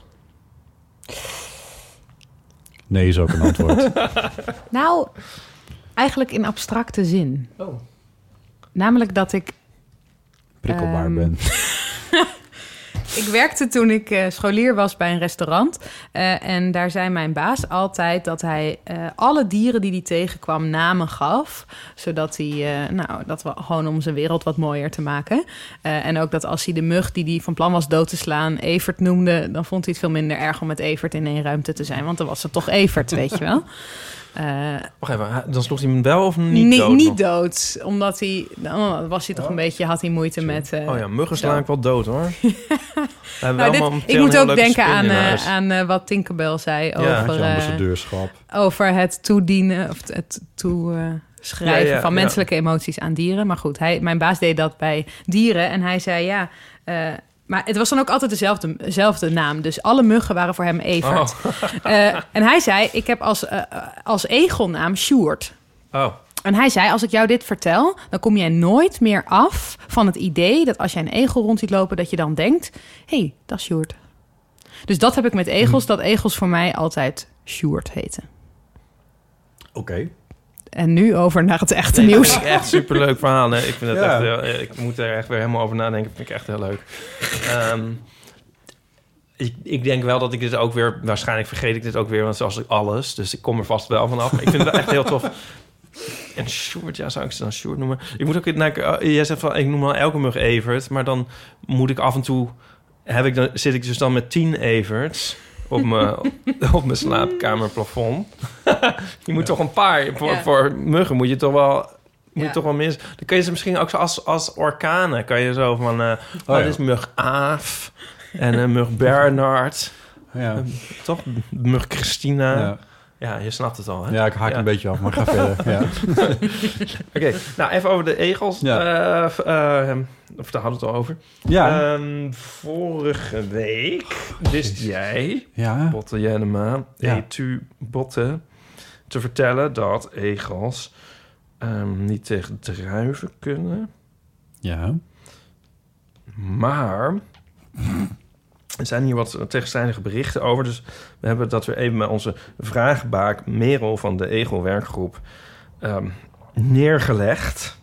Nee is ook een antwoord. Nou, eigenlijk in abstracte zin. Oh. Namelijk dat ik... Prikkelbaar ben. Ik werkte toen ik scholier was bij een restaurant. En daar zei mijn baas altijd dat hij alle dieren die hij tegenkwam namen gaf. Zodat hij, dat we gewoon om zijn wereld wat mooier te maken. En ook dat als hij de mug die hij van plan was dood te slaan Evert noemde, dan vond hij het veel minder erg om met Evert in één ruimte te zijn. Want dan was het toch Evert, weet je wel. Wacht even, dan sloeg hij hem wel of niet dood? Niet dood, omdat hij... Dan was hij toch een beetje... Had hij moeite met... muggen slaan ik wel dood, hoor. Ik moet ook denken aan wat Tinkerbell zei over ambassadeurschap. Over het toedienen of het toeschrijven van menselijke emoties aan dieren. Maar goed, mijn baas deed dat bij dieren en hij zei maar het was dan ook altijd dezelfde naam. Dus alle muggen waren voor hem Evert. En hij zei, ik heb als egelnaam Sjoerd. Oh. En hij zei, als ik jou dit vertel, dan kom jij nooit meer af van het idee dat als jij een egel rond ziet lopen, dat je dan denkt, hé, dat is Sjoerd. Dus dat heb ik met egels, dat egels voor mij altijd Sjoerd heten. Oké. En nu over naar het echte nieuws. Dat vind ik echt superleuk verhaal. Hè? Ik vind het echt heel, ik moet er echt weer helemaal over nadenken. Dat vind ik echt heel leuk. Ik denk wel dat ik dit ook weer... Waarschijnlijk vergeet ik dit ook weer, want zoals alles. Dus ik kom er vast wel vanaf. Maar ik vind het wel echt heel tof. En Sjoerd, zou ik ze dan Sjoerd noemen? Ik moet ook... jij zegt van, ik noem al elke mug Evert. Maar dan moet ik af en toe... zit ik dus dan met 10 Everts... op mijn slaapkamerplafond. Je moet toch een paar... Voor muggen moet je toch wel... Moet je toch wel mis... Dan kun je ze misschien ook zo als orkanen... kan je zo van... dit is mug Aaf... en mug Bernard... Ja. Toch? Mug Christina... Ja. Ja, je snapt het al, hè? Ja, ik haak een beetje af, maar ga verder. Ja. Oké, nou even over de egels. Ja. Of daar hadden we het al over. Ja. Vorige week wist jij, Botte Jellema, Botte, te vertellen dat egels niet tegen druiven kunnen. Ja. Maar... Er zijn hier wat tegenstrijdige berichten over. Dus we hebben dat weer even met onze vraagbaak Merel van de Egel-werkgroep neergelegd.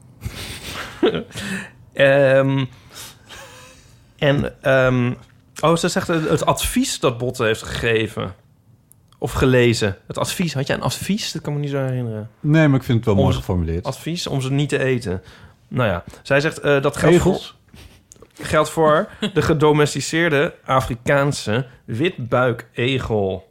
Ze zegt het advies dat Botte heeft gegeven. Of gelezen. Het advies. Had jij een advies? Dat kan me niet zo herinneren. Nee, maar ik vind het wel mooi geformuleerd. Advies om ze niet te eten. Nou ja, zij zegt dat geldt voor de gedomesticeerde Afrikaanse witbuikegel.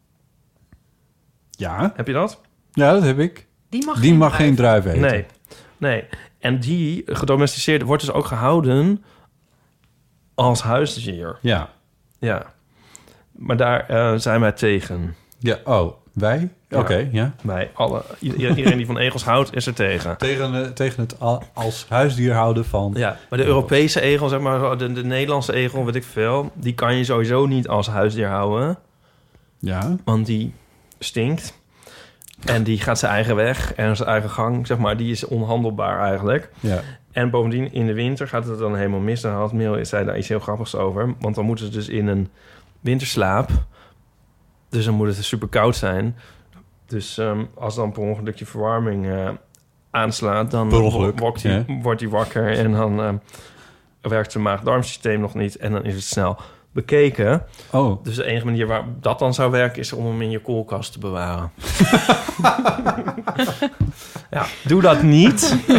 Ja. Heb je dat? Ja, dat heb ik. Die mag geen druif eten. Nee. En die gedomesticeerde wordt dus ook gehouden als huisdier. Ja. Maar daar zijn wij tegen. Ja, wij? Oké, ja. Wij, iedereen die van egels houdt, is er tegen. Tegen het als huisdier houden van... Ja, maar de Europese egel, zeg maar, de Nederlandse egel, weet ik veel... die kan je sowieso niet als huisdier houden. Ja. Want die stinkt. En die gaat zijn eigen weg en zijn eigen gang, zeg maar. Die is onhandelbaar eigenlijk. Ja. En bovendien, in de winter gaat het dan helemaal mis. Dan had Merel zei daar iets heel grappigs over. Want dan moeten ze dus in een winterslaap... Dus dan moet het super koud zijn. Dus als dan per ongeluk je verwarming aanslaat... dan wordt hij wakker en dan werkt zijn maag-darmsysteem nog niet... en dan is het snel bekeken. Oh. Dus de enige manier waar dat dan zou werken... is om hem in je koelkast te bewaren. Ja, doe dat niet.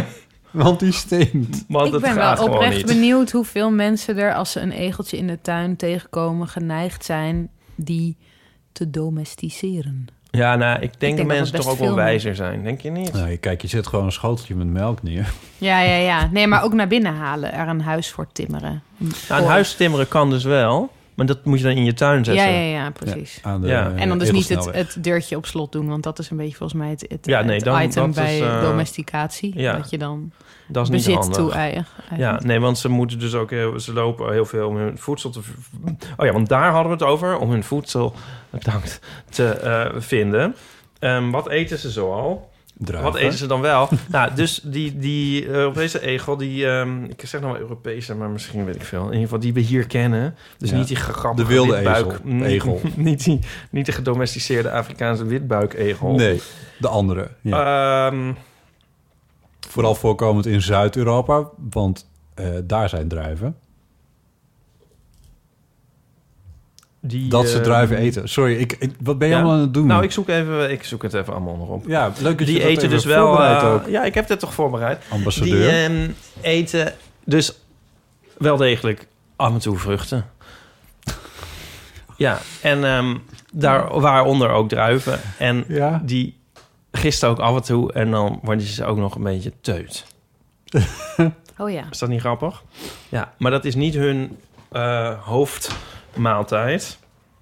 Want die stinkt. Want Ik het ben gaat wel gewoon oprecht niet. benieuwd hoeveel mensen er, als ze een egeltje in de tuin tegenkomen, geneigd zijn die te domesticeren. Ja, nou, ik denk dat dat mensen het toch ook best wel veel wijzer zijn. Denk je niet? Nee, kijk, je zet gewoon een schoteltje met melk neer. Ja. Nee, maar ook naar binnen halen. Er een huis voor timmeren. Nou, een huis timmeren kan dus wel. Maar dat moet je dan in je tuin zetten. Ja, precies. Ja, aan de, Ja. En dan dus niet egelsnelweg. het deurtje op slot doen. Want dat is een beetje volgens mij het dan- item dat bij is, domesticatie. ja. Dat je dan Dat is niet bezit handig. toe-eigent. Ja, nee, want ze moeten dus ook ze lopen heel veel om hun voedsel te... Oh ja, want daar hadden we het over, om hun voedsel te vinden. Wat eten ze zoal? Druiven. Wat eten ze dan wel? Nou, dus die Europese egel, ik zeg nou wel Europese, maar misschien weet ik veel. In ieder geval die we hier kennen. Dus Ja. niet die grappige De wilde witbuik. egel. niet de gedomesticeerde Afrikaanse witbuikegel. Nee, de andere. Ja. Vooral voorkomend in Zuid-Europa, want daar zijn druiven. Dat ze druiven eten. Sorry, wat ben je allemaal aan het doen? Nou, ik zoek het even allemaal nog op. Ja, leuk dat je Die dat eten even dus wel... voorbereidt ook. Ja, ik heb het toch voorbereid. Ambassadeur. Die eten dus wel degelijk af en toe vruchten. Ja, en waaronder ook druiven. En Ja. die gisten ook af en toe. En dan worden ze ook nog een beetje teut. Oh ja. Is dat niet grappig? Ja, maar dat is niet hun hoofdmaaltijd.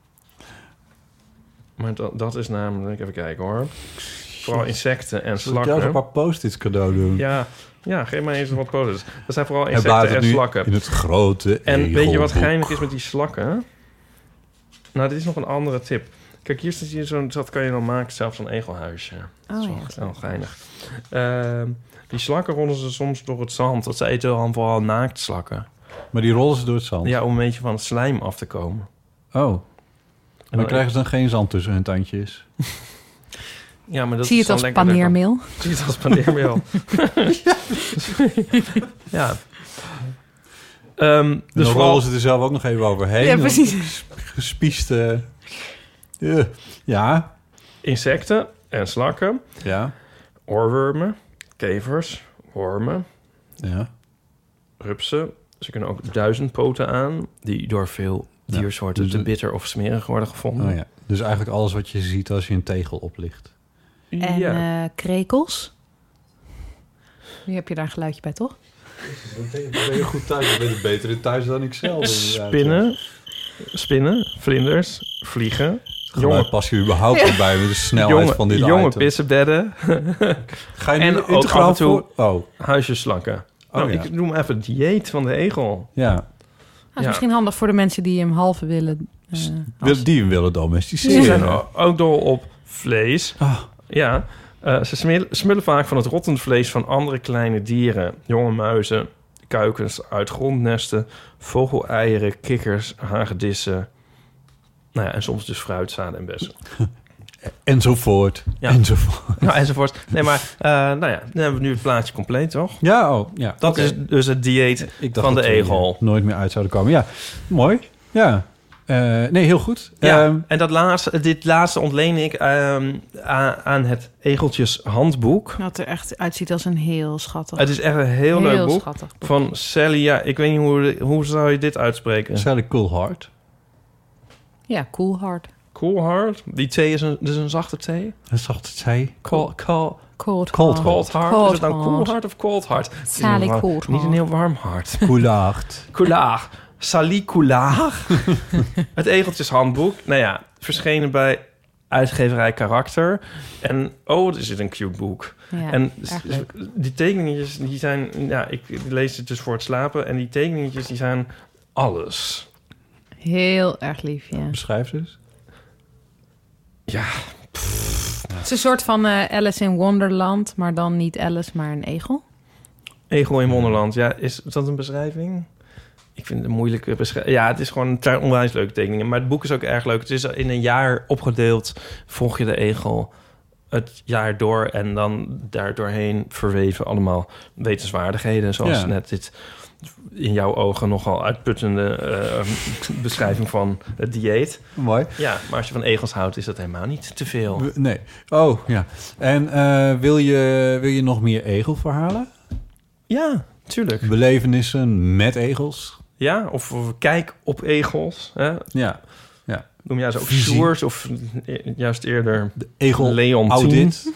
Maar dat is namelijk... Even kijken hoor. Vooral insecten en Zal ik jou eens een slakken. paar post-its cadeau doen? Ja, geef mij eens wat poten. Dat zijn vooral Hij insecten bladert en nu slakken. in het grote En weet je wat egelboek. geinig is met die slakken? Nou, dit is nog een andere tip. Kijk, hier staat hier dat kan je dan maken, zelfs zo'n egelhuisje. Dat is wel geinig. Die slakken rollen ze soms door het zand. Dat ze eten dan vooral naaktslakken. Maar die rollen ze door het zand? Ja, om een beetje van het slijm af te komen. Oh. En dan krijgen ze dan geen zand tussen hun tandjes? Ja, maar dat Zie je is het dan als lekkerder paneermeel? Zie je het als paneermeel. Ja. Dus Dus dan vooral... rollen ze er zelf ook nog even overheen. Ja, Dan precies. Gespieste... Ja. Insecten en slakken. Ja. Oorwormen, kevers, wormen, Ja. rupsen. Ze kunnen ook 1000 poten aan, die door veel diersoorten dus te bitter of smerig worden gevonden. Oh ja. Dus eigenlijk alles wat je ziet als je een tegel oplicht. En krekels. Nu heb je daar een geluidje bij, toch? Dan ben je goed thuis. Je bent het beter in thuis dan ik zelf. Spinnen, vlinders, vliegen. Jongen, pas je überhaupt niet bij met de snelheid van dit jonge item. pissenbedden. Ga je nu En ook integraal af en toe voor... huisjesslakken. Nou, ja. ik noem even het dieet van de egel. Ja. Dat is misschien handig voor de mensen die hem halve willen. Die willen Ze domesticeren. zijn ook dol op vlees. Ah. Ja, ze smullen vaak van het rottend vlees van andere kleine dieren. Jonge muizen, kuikens uit grondnesten, vogeleieren, kikkers, hagedissen. Nou ja, en soms dus fruit, zaden en bessen. Enzovoort. Ja. Enzovoort. Nou, enzovoort. Nee, maar nou ja, dan hebben we nu het plaatje compleet, toch? Ja, ja. Dat Oké. is dus het dieet Ik dacht van de dat we egel. nooit meer uit zouden komen. Ja, mooi. Ja. Nee, heel goed. Ja, en dit laatste ontleen ik aan het Egeltjeshandboek. Dat er echt uitziet als een heel schattig. Het is echt een heel leuk boek schattig boek. van Sally. Ja, ik weet niet hoe zou je dit uitspreken? Sally Coolheart. Ja, Coolheart. Coolheart. Die T is een zachte T. Dat zag het zij. Cold Cold Heart. Heart. Is het nou Cool Heart of Cold Heart? Sally Cold Niet een Heart. heel warm hart. Coolheart. Coulaar. Sally Coulaar. Het Egeltjeshandboek. Nou ja, verschenen bij uitgeverij Karakter. En wat is dit een cute boek. Ja, En erg leuk. die tekeningetjes, die zijn... Ja, ik lees het dus voor het slapen. En die tekeningetjes, die zijn alles. Heel erg lief, ja. Beschrijf ze eens. Ja, Het is een soort van Alice in Wonderland, maar dan niet Alice, maar een egel. Egel in Wonderland. Ja, is dat een beschrijving? Ik vind het een moeilijke beschrijving. Ja, het is gewoon een onwijs leuke tekeningen. Maar het boek is ook erg leuk. Het is in een jaar opgedeeld. Volg je de egel het jaar door. En dan daar doorheen verweven allemaal wetenswaardigheden. Zoals net dit in jouw ogen nogal uitputtende beschrijving van het dieet. Mooi. Ja, maar als je van egels houdt, is dat helemaal niet te veel. Nee. Oh, ja. En wil je nog meer egelverhalen? Ja, tuurlijk. Belevenissen met egels. Ja, of kijk op egels. Hè? Ja. Noem jij ze ook Visie. Sjoerd of juist eerder De egel Leon audit.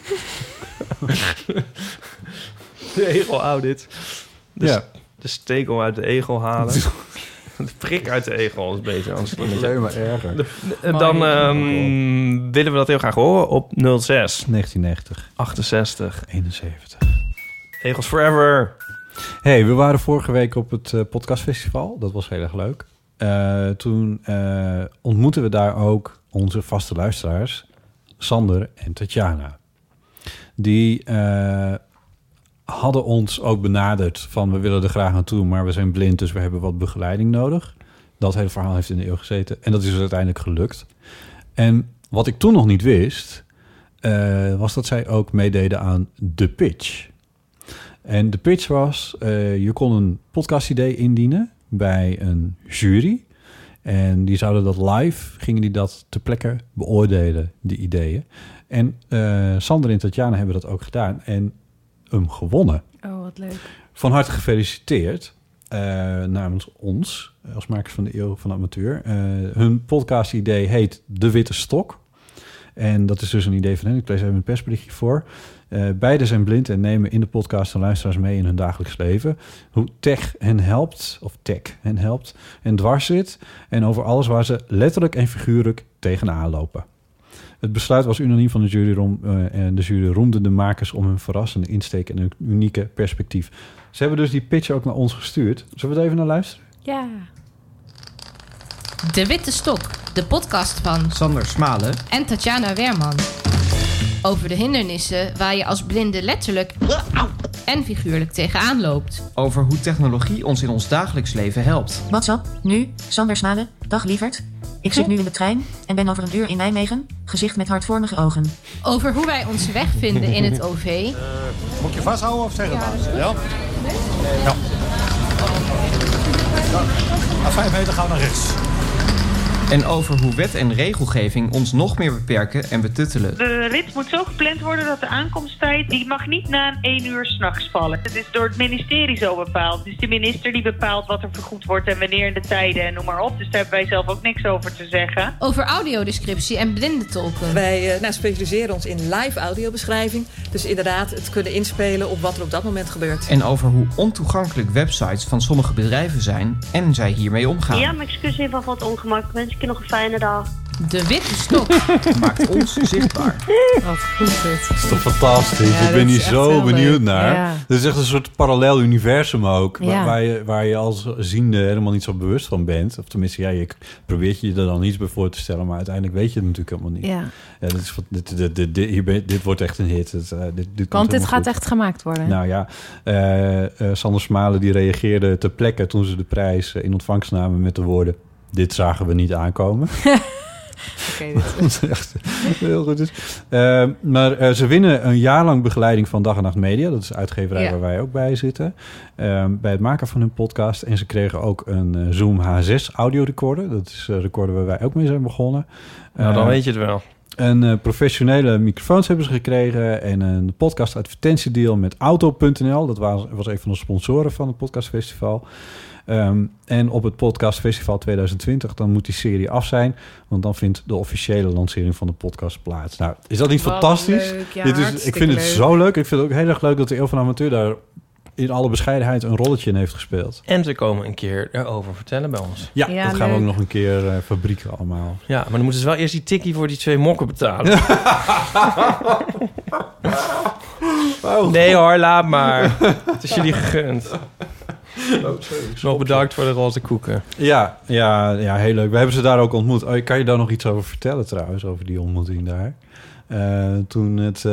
De egel audit. Ja. De stekel uit de egel halen. De prik uit de egel is beter. Anders Alleen maar erger. Dan willen we dat heel graag horen op 06 1990. 68 71. Egels Forever. Hey, we waren vorige week op het podcastfestival. Dat was heel erg leuk. Toen ontmoetten we daar ook onze vaste luisteraars, Sander en Tatjana. Die hadden ons ook benaderd van we willen er graag naartoe, maar we zijn blind, dus we hebben wat begeleiding nodig. Dat hele verhaal heeft in de eeuw gezeten en dat is dus uiteindelijk gelukt. En wat ik toen nog niet wist, was dat zij ook meededen aan de pitch. En de pitch was, je kon een podcastidee indienen bij een jury. En die zouden dat gingen die dat ter plekke beoordelen, die ideeën. En Sander en Tatjana hebben dat ook gedaan en hem gewonnen. Oh, wat leuk. Van harte gefeliciteerd namens ons, als makers van de Eeuw van de Amateur. Hun podcastidee heet De Witte Stok. En dat is dus een idee van hen. Ik lees even een persberichtje voor. Beiden zijn blind en nemen in de podcast de luisteraars mee in hun dagelijks leven. Hoe tech hen helpt en dwars zit. En over alles waar ze letterlijk en figuurlijk tegenaan lopen. Het besluit was unaniem van de jury en de jury roemde de makers om hun verrassende insteek en een unieke perspectief. Ze hebben dus die pitch ook naar ons gestuurd. Zullen we er even naar luisteren? Ja. De Witte Stok, de podcast van Sander Smalen en Tatjana Werman. Over de hindernissen waar je als blinde letterlijk en figuurlijk tegenaan loopt. over hoe technologie ons in ons dagelijks leven helpt. WhatsApp, nu, Sander Smalen. Dag lieverd. Ik zit nu in de trein en ben over een uur in Nijmegen. Gezicht met hartvormige ogen. Over hoe wij onze weg vinden in het OV. Moet je vasthouden of zeggen we het? Ja? Ja. Na 5 meter gaan we naar rechts. En over hoe wet en regelgeving ons nog meer beperken en betuttelen. De rit moet zo gepland worden dat de aankomsttijd die mag niet na 1 uur 's nachts vallen. Het is door het ministerie zo bepaald. Dus de minister die bepaalt wat er vergoed wordt en wanneer in de tijden en noem maar op. Dus daar hebben wij zelf ook niks over te zeggen. Over audiodescriptie en blindentolken. Wij specialiseren ons in live audiobeschrijving. Dus inderdaad het kunnen inspelen op wat er op dat moment gebeurt. En over hoe ontoegankelijk websites van sommige bedrijven zijn en zij hiermee omgaan. Ja, mijn excuus in van wat ongemak. Wens ik je nog een fijne dag. De Witte Stok. Maakt ons zichtbaar. Wat goed dit. Dat is toch fantastisch? Ja, ik ben dat hier is echt zo heel benieuwd leuk. naar. Ja. Het is echt een soort parallel universum ook. Ja. Waar je als ziende helemaal niet zo bewust van bent. Of tenminste, ja, je probeert je er dan iets bij voor te stellen. Maar uiteindelijk weet je het natuurlijk helemaal niet. Ja. Ja, dit wordt echt een hit. Want dit gaat echt gemaakt worden. Nou ja, Sander Smalen die reageerde ter plekke toen ze de prijs in ontvangst namen met de woorden: dit zagen we niet aankomen. Oké, dit Dat is echt heel goed. Maar ze winnen een jaar lang begeleiding van Dag en Nacht Media. Dat is de uitgeverij waar wij ook bij zitten. Bij het maken van hun podcast. En ze kregen ook een Zoom H6 audiorecorder. Dat is een recorder waar wij ook mee zijn begonnen. Nou, dan weet je het wel. Een professionele microfoons hebben ze gekregen. En een podcast advertentiedeal met Auto.nl. Dat was een van de sponsoren van het podcastfestival. En op het podcastfestival 2020, dan moet die serie af zijn. Want dan vindt de officiële lancering van de podcast plaats. Nou, is dat niet fantastisch? Leuk. Ja, Ik vind het zo leuk. Ik vind het ook heel erg leuk dat de Eeuw van de Amateur daar in alle bescheidenheid een rolletje in heeft gespeeld. En ze komen een keer erover vertellen bij ons. Ja, Ja, dat gaan we ook leuk. nog een keer fabrieken allemaal. Ja, maar dan moeten ze wel eerst die tikkie voor die 2 mokken betalen. Nee hoor, laat maar. Het is jullie gegund. Nog bedankt voor de roze koeken. Ja, heel leuk. We hebben ze daar ook ontmoet. Oh, kan je daar nog iets over vertellen trouwens, over die ontmoeting daar? Toen het...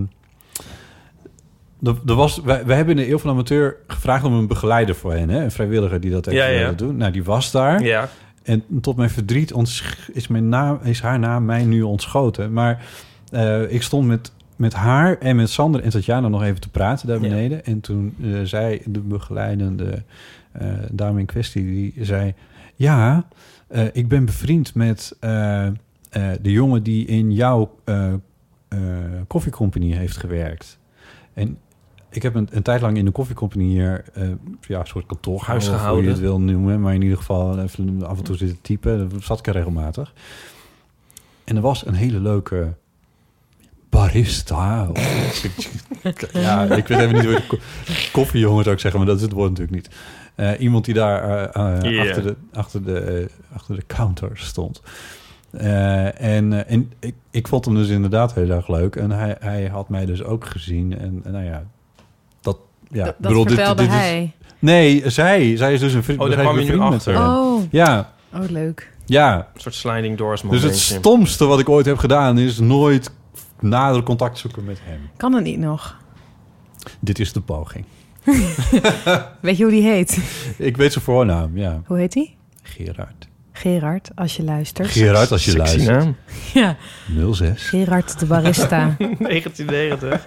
We hebben in de Eeuw van de Amateur gevraagd om een begeleider voor hen. Hè? Een vrijwilliger die dat even wilde doen. Nou, die was daar. Ja. En tot mijn verdriet is haar naam mij nu ontschoten. Maar ik stond met haar en met Sander en Tatjana nog even te praten daar beneden. Ja. En toen zei de begeleidende dame in kwestie, die zei... Ja, ik ben bevriend met de jongen die in jouw koffiecompagnie heeft gewerkt. En Ik heb een tijd lang in de koffiecompagnie hier... een soort kantoorhuis gehouden. hoe je het wil noemen. Maar in ieder geval even af en toe zitten typen. Dat zat ik er regelmatig. En er was een hele leuke barista. Ja, ik weet even niet hoe de koffiejongen zou ik zeggen. Maar dat is het woord natuurlijk niet. Iemand die daar achter de counter stond. En ik vond hem dus inderdaad heel erg leuk. En hij had mij dus ook gezien. En nou ja, dat vertelde hij? Nee, zij is dus een vriend. Oh, daar kwam je nu achter. Ja. Oh, leuk. Ja. Een soort sliding doors Dus momentje. het stomste wat ik ooit heb gedaan is nooit nader contact zoeken met hem. Kan het niet nog? Dit is de poging. Weet je hoe die heet? Ik weet zijn voornaam, ja. Hoe heet die? Gerard. Gerard, als je luistert. Gerard, als je luistert. Naam. Ja. 06. Gerard de barista. 1990.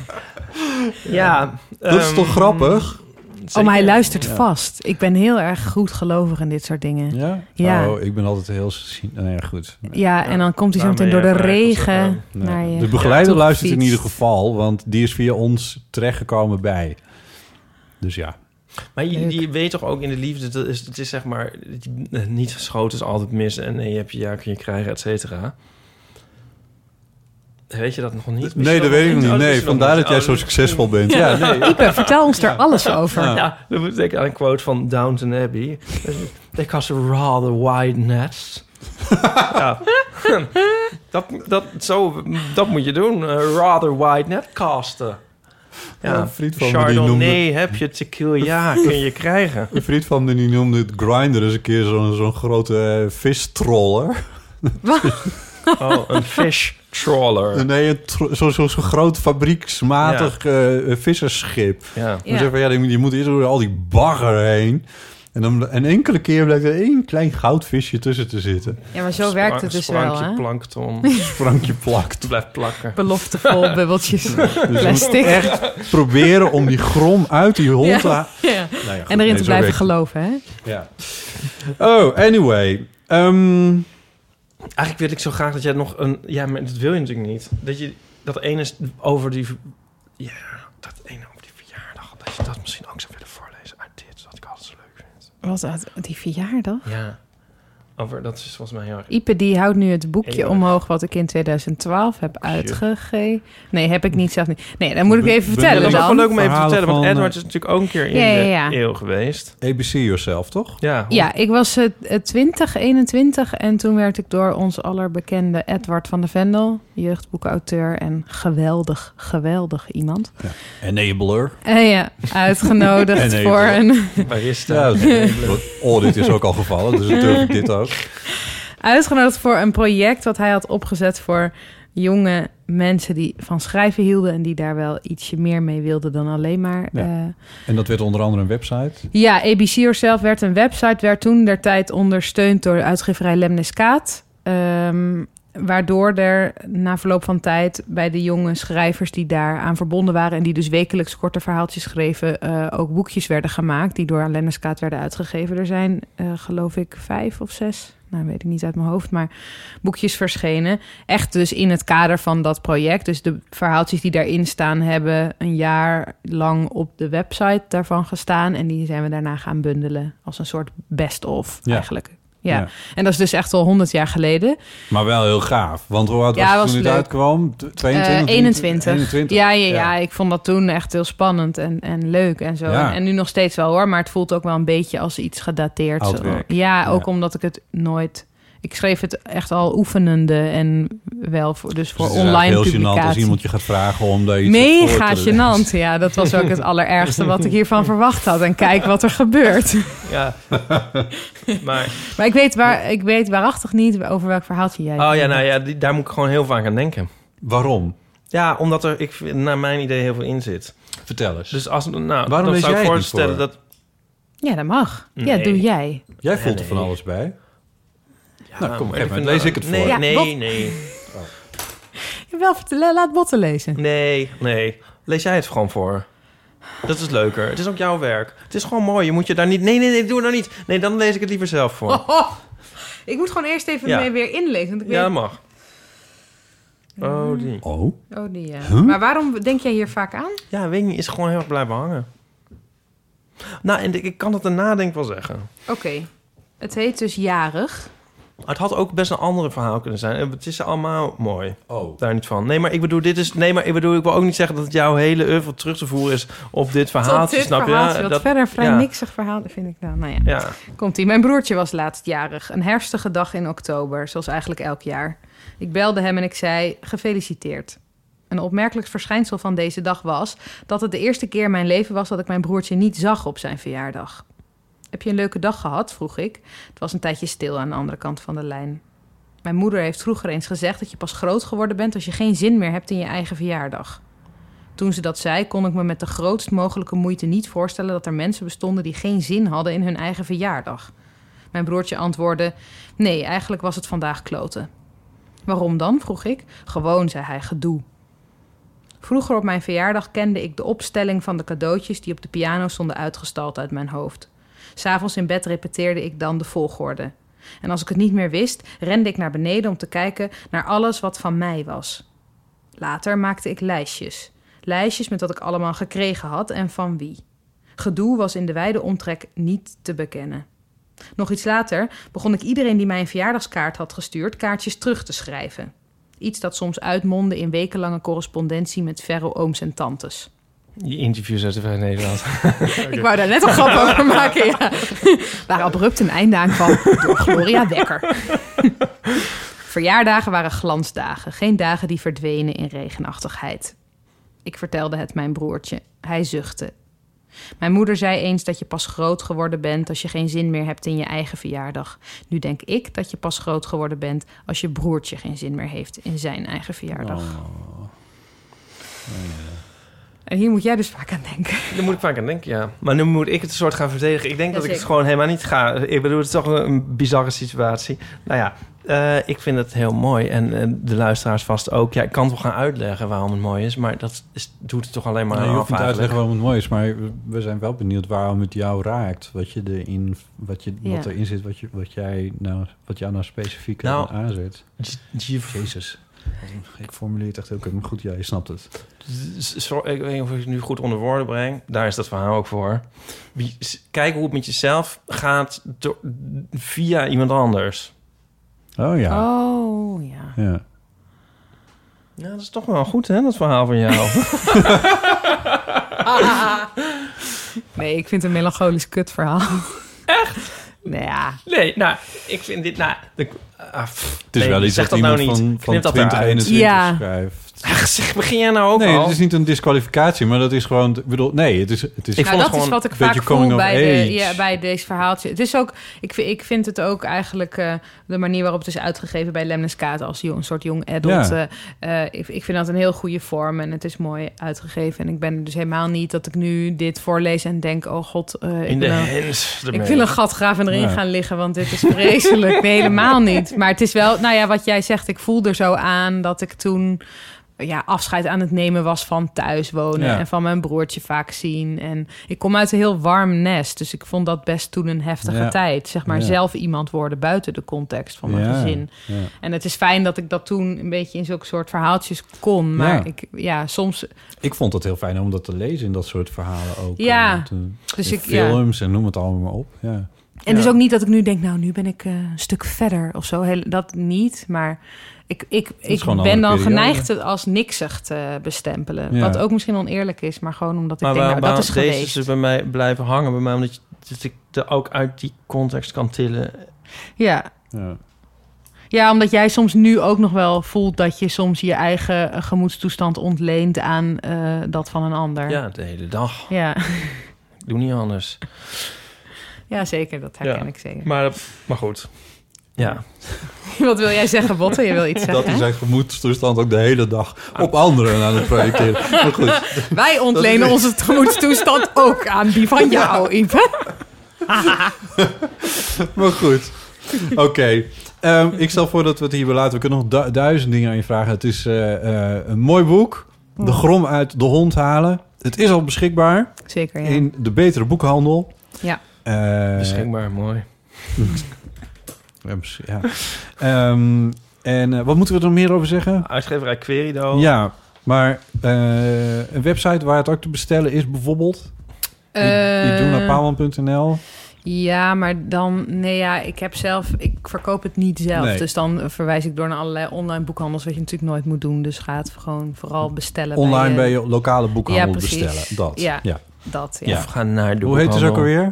Ja. Dat is toch grappig? Oh, maar hij luistert vast. Ik ben heel erg goed gelovig in dit soort dingen. Ja? Ja. Oh, ik ben altijd heel... Nou ja, goed. Ja, en dan komt hij zo meteen door de regen naar je. De begeleider luistert in ieder geval, want die is via ons terechtgekomen bij. Dus ja. Maar je weet toch ook in de liefde, het is zeg maar, niet geschoten is altijd mis en nee, je hebt je kun je krijgen, et cetera. Weet je dat nog niet? Nee, dat weet ik nog niet. Nee, vandaar dat jij zo succesvol bent. Ja, nee. Ipe, vertel ons daar alles over. Ja, dat moet ik aan een quote van Downton Abbey. They cast a rather wide net. Ja. Dat moet je doen. Rather wide net casten. Ja, een vriend van Chardonnay heb je, tequila kun je krijgen. Een vriend van me die noemde het Grindr eens een keer zo'n grote vistroller. Oh, een fish trawler. Nee, zo'n groot fabrieksmatig vissersschip. Ja. Dan zeg van, je moet eerst door al die bagger heen. En enkele keer blijkt er één klein goudvisje tussen te zitten. Ja, maar zo werkt het dus wel, hè? Plankton. Sprankje plakt. Blijft plakken. Beloftevol bubbeltjes Dus plastic. echt proberen om die grom uit die hond te halen. Ja. Nou ja, goed, en erin te blijven geloven, hè? Ja. Oh, anyway. Eigenlijk wil ik zo graag dat jij nog een... Ja, maar dat wil je natuurlijk niet. Dat ene over die... Ja, dat ene over die verjaardag. Dat je dat misschien ook zou willen voorlezen uit dit. Dat ik altijd zo leuk vind. Wat uit die verjaardag? Ja. Dat is volgens mij heel erg... Ipe die houdt nu het boekje Heel omhoog wat ik in 2012 heb uitgegeven. Nee, heb ik niet zelf niet. Nee, dan moet ik even vertellen. Dat is ook wel leuk om even te vertellen, want van, Edward is natuurlijk ook een keer in de eeuw geweest. ABC Yourself, toch? Ja. Ja, ik was 21 en toen werd ik door ons allerbekende Edward van de Vendel, jeugdboekauteur en geweldig iemand. Ja. Enabler. Ja, uitgenodigd voor een... Barista. Ja, dit is ook al gevallen, dus dan durf ik dit ook. Uitgenodigd voor een project wat hij had opgezet voor jonge mensen die van schrijven hielden en die daar wel ietsje meer mee wilden dan alleen maar... Ja. En dat werd onder andere een website? Ja, ABC Yourself werd een website, werd toen der tijd ondersteund door de uitgeverij Lemniskaat. Waardoor er na verloop van tijd bij de jonge schrijvers die daar aan verbonden waren en die dus wekelijks korte verhaaltjes schreven, ook boekjes werden gemaakt die door Lemniskaat werden uitgegeven. Er zijn, geloof ik, 5 of 6, nou weet ik niet uit mijn hoofd, maar boekjes verschenen. Echt dus in het kader van dat project. Dus de verhaaltjes die daarin staan hebben een jaar lang op de website daarvan gestaan en die zijn we daarna gaan bundelen als een soort best-of eigenlijk. Ja, en dat is dus echt al 100 jaar geleden. Maar wel heel gaaf. Want hoe oud was het toen het uitkwam? 22? 21. Ja, ik vond dat toen echt heel spannend en leuk en zo. Ja. En nu nog steeds wel hoor, maar het voelt ook wel een beetje als iets gedateerd. Oud werk. Ja, ook omdat ik het nooit... Ik schreef het echt al oefenende en wel voor online heel publicatie. Gênant als iemand je gaat vragen om daar iets mega gênant. Ja, dat was ook het allerergste wat ik hiervan verwacht had. En kijk wat er gebeurt. Ja. Maar ik weet waarachtig niet over welk verhaaltje jij... Oh ja, nou ja, daar moet ik gewoon heel vaak aan denken. Waarom? Ja, omdat er, naar mijn idee, heel veel in zit. Vertel eens. Dus waarom dan lees zou jij ik het voorstellen voor? dat... Ja, dat mag. Nee. Ja, doe jij. Jij voelt er van alles bij. Ja, nou, kom maar, lees ik het voor. Nee. Wel vertellen, laat Botten lezen. Nee. Lees jij het gewoon voor. Dat is leuker. Het is ook jouw werk. Het is gewoon mooi. Je moet je daar niet... Nee, doe het nou niet. Nee, dan lees ik het liever zelf voor. Ik moet gewoon eerst even mee weer inlezen. Want ik dat mag. Oh, die. Oh, die, ja. Huh? Maar waarom denk jij hier vaak aan? Ja, weet ik niet, is gewoon heel erg blijven hangen. Nou, en ik kan het daarna denk ik wel zeggen. Oké. Het heet dus Jarig. Het had ook best een andere verhaal kunnen zijn. Het is allemaal mooi. Oh. Daar niet van. Nee, maar ik bedoel, ik wil ook niet zeggen dat het jouw hele oeuvre terug te voeren is op dit verhaaltje. Tot dit snap verhaaltje, je? wat verder vrij niksig verhaal, vind ik nou. Nou ja. Ja. Komt-ie. Mijn broertje was laatst jarig. Een herfstige dag in oktober, zoals eigenlijk elk jaar. Ik belde hem en ik zei, gefeliciteerd. Een opmerkelijk verschijnsel van deze dag was dat het de eerste keer in mijn leven was dat ik mijn broertje niet zag op zijn verjaardag. Heb je een leuke dag gehad? Vroeg ik. Het was een tijdje stil aan de andere kant van de lijn. Mijn moeder heeft vroeger eens gezegd dat je pas groot geworden bent als je geen zin meer hebt in je eigen verjaardag. Toen ze dat zei, kon ik me met de grootst mogelijke moeite niet voorstellen dat er mensen bestonden die geen zin hadden in hun eigen verjaardag. Mijn broertje antwoordde, nee, eigenlijk was het vandaag kloten. Waarom dan? Vroeg ik. Gewoon, zei hij, gedoe. Vroeger op mijn verjaardag kende ik de opstelling van de cadeautjes die op de piano stonden uitgestald uit mijn hoofd. 's Avonds in bed repeteerde ik dan de volgorde. En als ik het niet meer wist, rende ik naar beneden om te kijken naar alles wat van mij was. Later maakte ik lijstjes. Lijstjes met wat ik allemaal gekregen had en van wie. Gedoe was in de wijde omtrek niet te bekennen. Nog iets later begon ik iedereen die mij een verjaardagskaart had gestuurd kaartjes terug te schrijven. Iets dat soms uitmondde in wekenlange correspondentie met verre ooms en tantes. Je interviews uit de Vrij Nederland. Ik wou daar net een grap over maken, ja. Waar abrupt een einde aan kwam door Gloria Wekker. Verjaardagen waren glansdagen, geen dagen die verdwenen in regenachtigheid. Ik vertelde het mijn broertje. Hij zuchtte. Mijn moeder zei eens dat je pas groot geworden bent als je geen zin meer hebt in je eigen verjaardag. Nu denk ik dat je pas groot geworden bent als je broertje geen zin meer heeft in zijn eigen verjaardag. En hier moet jij dus vaak aan denken. Daar moet ik vaak aan denken, ja. Maar nu moet ik het een soort gaan verdedigen. Ik denk dat ik het gewoon helemaal niet ga. Ik bedoel, het is toch een bizarre situatie. Nou ja, ik vind het heel mooi. En de luisteraars vast ook. Ja, ik kan het wel gaan uitleggen waarom het mooi is. Maar doet het toch alleen maar je hoeft niet uit te leggen waarom het mooi is. Maar we zijn wel benieuwd waarom het jou raakt. Wat erin zit, wat jou nou specifiek aanzet. Jezus. Ik formuleer het echt heel goed. Maar goed, ja, je snapt het. Ik weet niet of ik het nu goed onder woorden breng. Daar is dat verhaal ook voor. Kijk hoe het met jezelf gaat via iemand anders. Oh ja. Oh ja. Ja. Ja, dat is toch wel goed, hè, dat verhaal van jou. Nee, ik vind het een melancholisch kutverhaal. Echt? Nou ja. Nee, nou, ik vind dit... Nou, het is wel iets dat iemand van 2021 schrijft. Ach, zeg, begin jij nou ook al? Nee, al? het is niet een disqualificatie, maar dat is gewoon... Ik bedoel, nee, het is dat is wat ik vaak voel bij deze verhaaltje. Het is ook... Ik vind het ook eigenlijk... de manier waarop het is uitgegeven bij Lemniskaat als een soort young adult. Ja. Ik vind dat een heel goede vorm en het is mooi uitgegeven. En ik ben dus helemaal niet dat ik nu dit voorlees en denk... oh god, ik wil een gat graven en erin gaan liggen, want dit is vreselijk. Nee, helemaal niet. Maar het is wel... Nou ja, wat jij zegt, ik voel er zo aan dat ik toen... afscheid aan het nemen was van thuis wonen en van mijn broertje vaak zien. En ik kom uit een heel warm nest, dus ik vond dat best toen een heftige tijd. Zeg maar zelf iemand worden buiten de context van mijn gezin. Ja. En het is fijn dat ik dat toen een beetje in zulke soort verhaaltjes kon. Maar soms... Ik vond het heel fijn om dat te lezen in dat soort verhalen ook. Ja. Dus films en noem het allemaal maar op. Ja. En het is ook niet dat ik nu denk, nou, nu ben ik een stuk verder of zo. Dat niet, maar... Ik ben dan geneigd het als niksig te bestempelen. Ja. Wat ook misschien oneerlijk is, maar gewoon omdat ik denk, dat is geweest. Deze is bij mij blijven hangen, bij mij, omdat ik er ook uit die context kan tillen. Ja, omdat jij soms nu ook nog wel voelt dat je soms je eigen gemoedstoestand ontleent aan dat van een ander. Ja, de hele dag. Ja. Ik doe niet anders. Ja, zeker. Dat herken ik zeker. Maar goed. Ja. Wat wil jij zeggen, Botte? Je wil iets zeggen, dat hij zijn gemoedstoestand ook de hele dag op anderen aan het projecteren. Maar goed. Wij ontlenen onze gemoedstoestand ook aan die van jou, Ipe. Maar goed. Oké. Ik stel voor dat we het hier laten. We kunnen nog 1000 dingen aan je vragen. Het is een mooi boek. De Grom uit de hond halen. Het is al beschikbaar. Zeker, ja. In de betere boekhandel. Ja. Beschikbaar, mooi. Ja. En wat moeten we er nog meer over zeggen? Uitgeverij Querido. Ja, maar een website waar het ook te bestellen is bijvoorbeeld... idunapauwman.nl. Ja, maar dan... Nee, ja, ik verkoop het niet zelf. Nee. Dus dan verwijs ik door naar allerlei online boekhandels... wat je natuurlijk nooit moet doen. Dus ga het gewoon vooral bestellen. Online bij je lokale boekhandel precies. bestellen. Dat. Ja, ja. dat. Ja. Of ga naar de Hoe heet het ook alweer?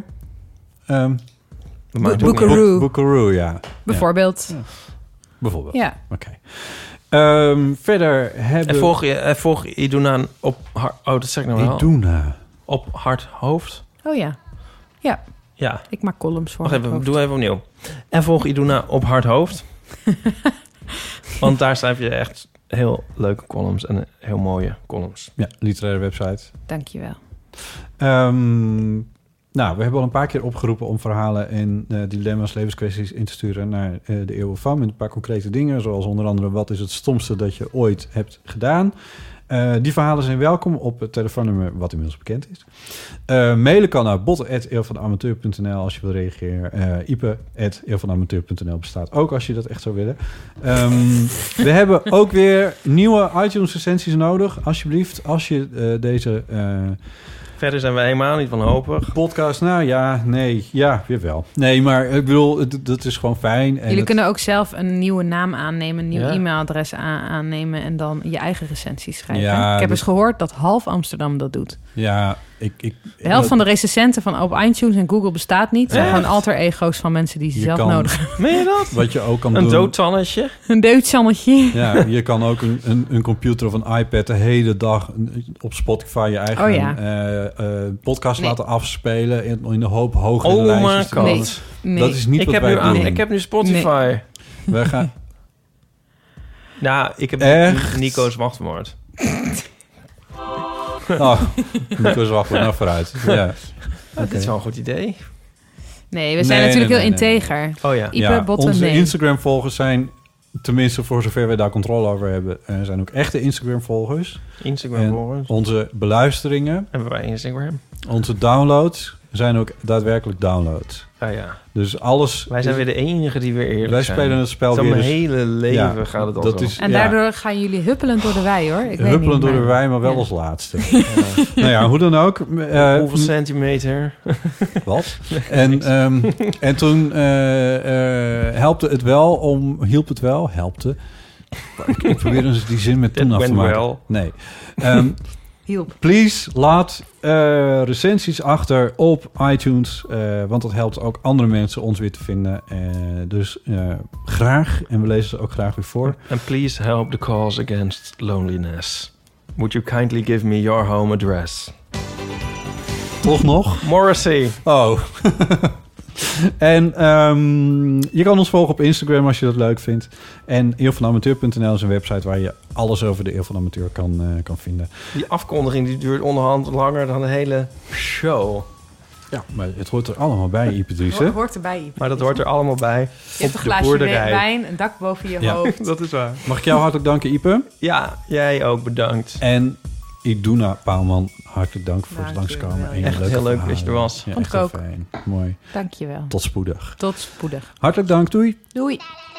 Bookaroo, ja. Bijvoorbeeld. Ja. Bijvoorbeeld. Ja. Oké. Verder hebben... En volg Iduna op... dat zeg ik nou wel. Iduna. Op Hard Hoofd. Oh ja. Ja. Ja. Ik maak columns voor. Wacht even, Hard doe even opnieuw. En volg Iduna op Hard Hoofd. Want daar schrijf je echt heel leuke columns en heel mooie columns. Ja, literaire website. Dankjewel. Nou, we hebben al een paar keer opgeroepen om verhalen en dilemma's, levenskwesties in te sturen naar de Eeuw van. Met een paar concrete dingen, zoals onder andere wat is het stomste dat je ooit hebt gedaan. Die verhalen zijn welkom op het telefoonnummer wat inmiddels bekend is. Mailen kan naar botten@eeuwvanamateur.nl als je wil reageren. ipe@eeuwvanamateur.nl bestaat ook als je dat echt zou willen. We hebben ook weer nieuwe iTunes recensies nodig. Alsjeblieft, als je deze... Verder zijn we helemaal niet wanhopig. Podcast, nou ja, nee, ja, weer wel. Nee, maar ik bedoel, dat is gewoon fijn. En Jullie kunnen ook zelf een nieuwe naam aannemen, een nieuw e-mailadres aannemen en dan je eigen recensie schrijven. Ja, ik heb eens gehoord dat half Amsterdam dat doet. Ja, de helft van de recensenten van op iTunes en Google bestaat niet. Het zijn gewoon alter ego's van mensen die ze zelf nodig hebben. Meen je dat? Wat je ook kan een doen... doodtannetje. Een doodtannetje. Ja, je kan ook een computer of een iPad de hele dag op Spotify je eigen podcast laten afspelen in de hoop hogere lijstjes. Oh my god. Nee. Dat is niet wat wij doen. Ik heb nu Spotify. Nee. We gaan... Nou, ik heb Nico's wachtwoord. Nico's wachtwoord, nou vooruit. Ja. Dit is wel een goed idee. Nee, we zijn natuurlijk heel integer. Oh ja. Ipe, Botten, onze Instagram-volgers zijn, tenminste voor zover we daar controle over hebben, zijn ook echte Instagram-volgers. Instagram-volgers. Onze beluisteringen. Hebben wij Instagram? Onze downloads zijn ook daadwerkelijk downloads. Ah ja. Dus alles... Wij zijn weer de enige die weer eerlijk wij zijn. spelen het spel weer. Mijn hele leven gaat het al dat zo. Is, en daardoor gaan jullie huppelend door de wei, hoor. Huppelend door de wei, maar wel als laatste. Nou ja, hoe dan ook. Hoeveel centimeter? Wat? En toen hielp het wel. Ik probeer eens die zin met toen af te maken. Well. Nee. Hielp. Please, laat recensies achter op iTunes. Want dat helpt ook andere mensen ons weer te vinden. Dus graag. En we lezen ze ook graag weer voor. And please help the cause against loneliness. Would you kindly give me your home address? Toch nog? Morrissey. Oh. En je kan ons volgen op Instagram als je dat leuk vindt. En eeuwvanamateur.nl is een website waar je alles over de Eeuw van de Amateur kan vinden. Die afkondiging die duurt onderhand langer dan de hele show. Ja, maar het hoort er allemaal bij, Ipatrice. Het hoort erbij, Ipatrice. Maar dat hoort er allemaal bij. Je hebt een glaasje wijn, een dak boven je hoofd. Dat is waar. Mag ik jou hartelijk danken, Ipe? Ja, jij ook bedankt. En Iduna Pauwman, hartelijk dank voor het langskomen. En echt heel leuk dat je er was. Ja, vond echt ik ook. fijn. Mooi. Dankjewel. Tot spoedig. Tot spoedig. Hartelijk dank, doei. Doei.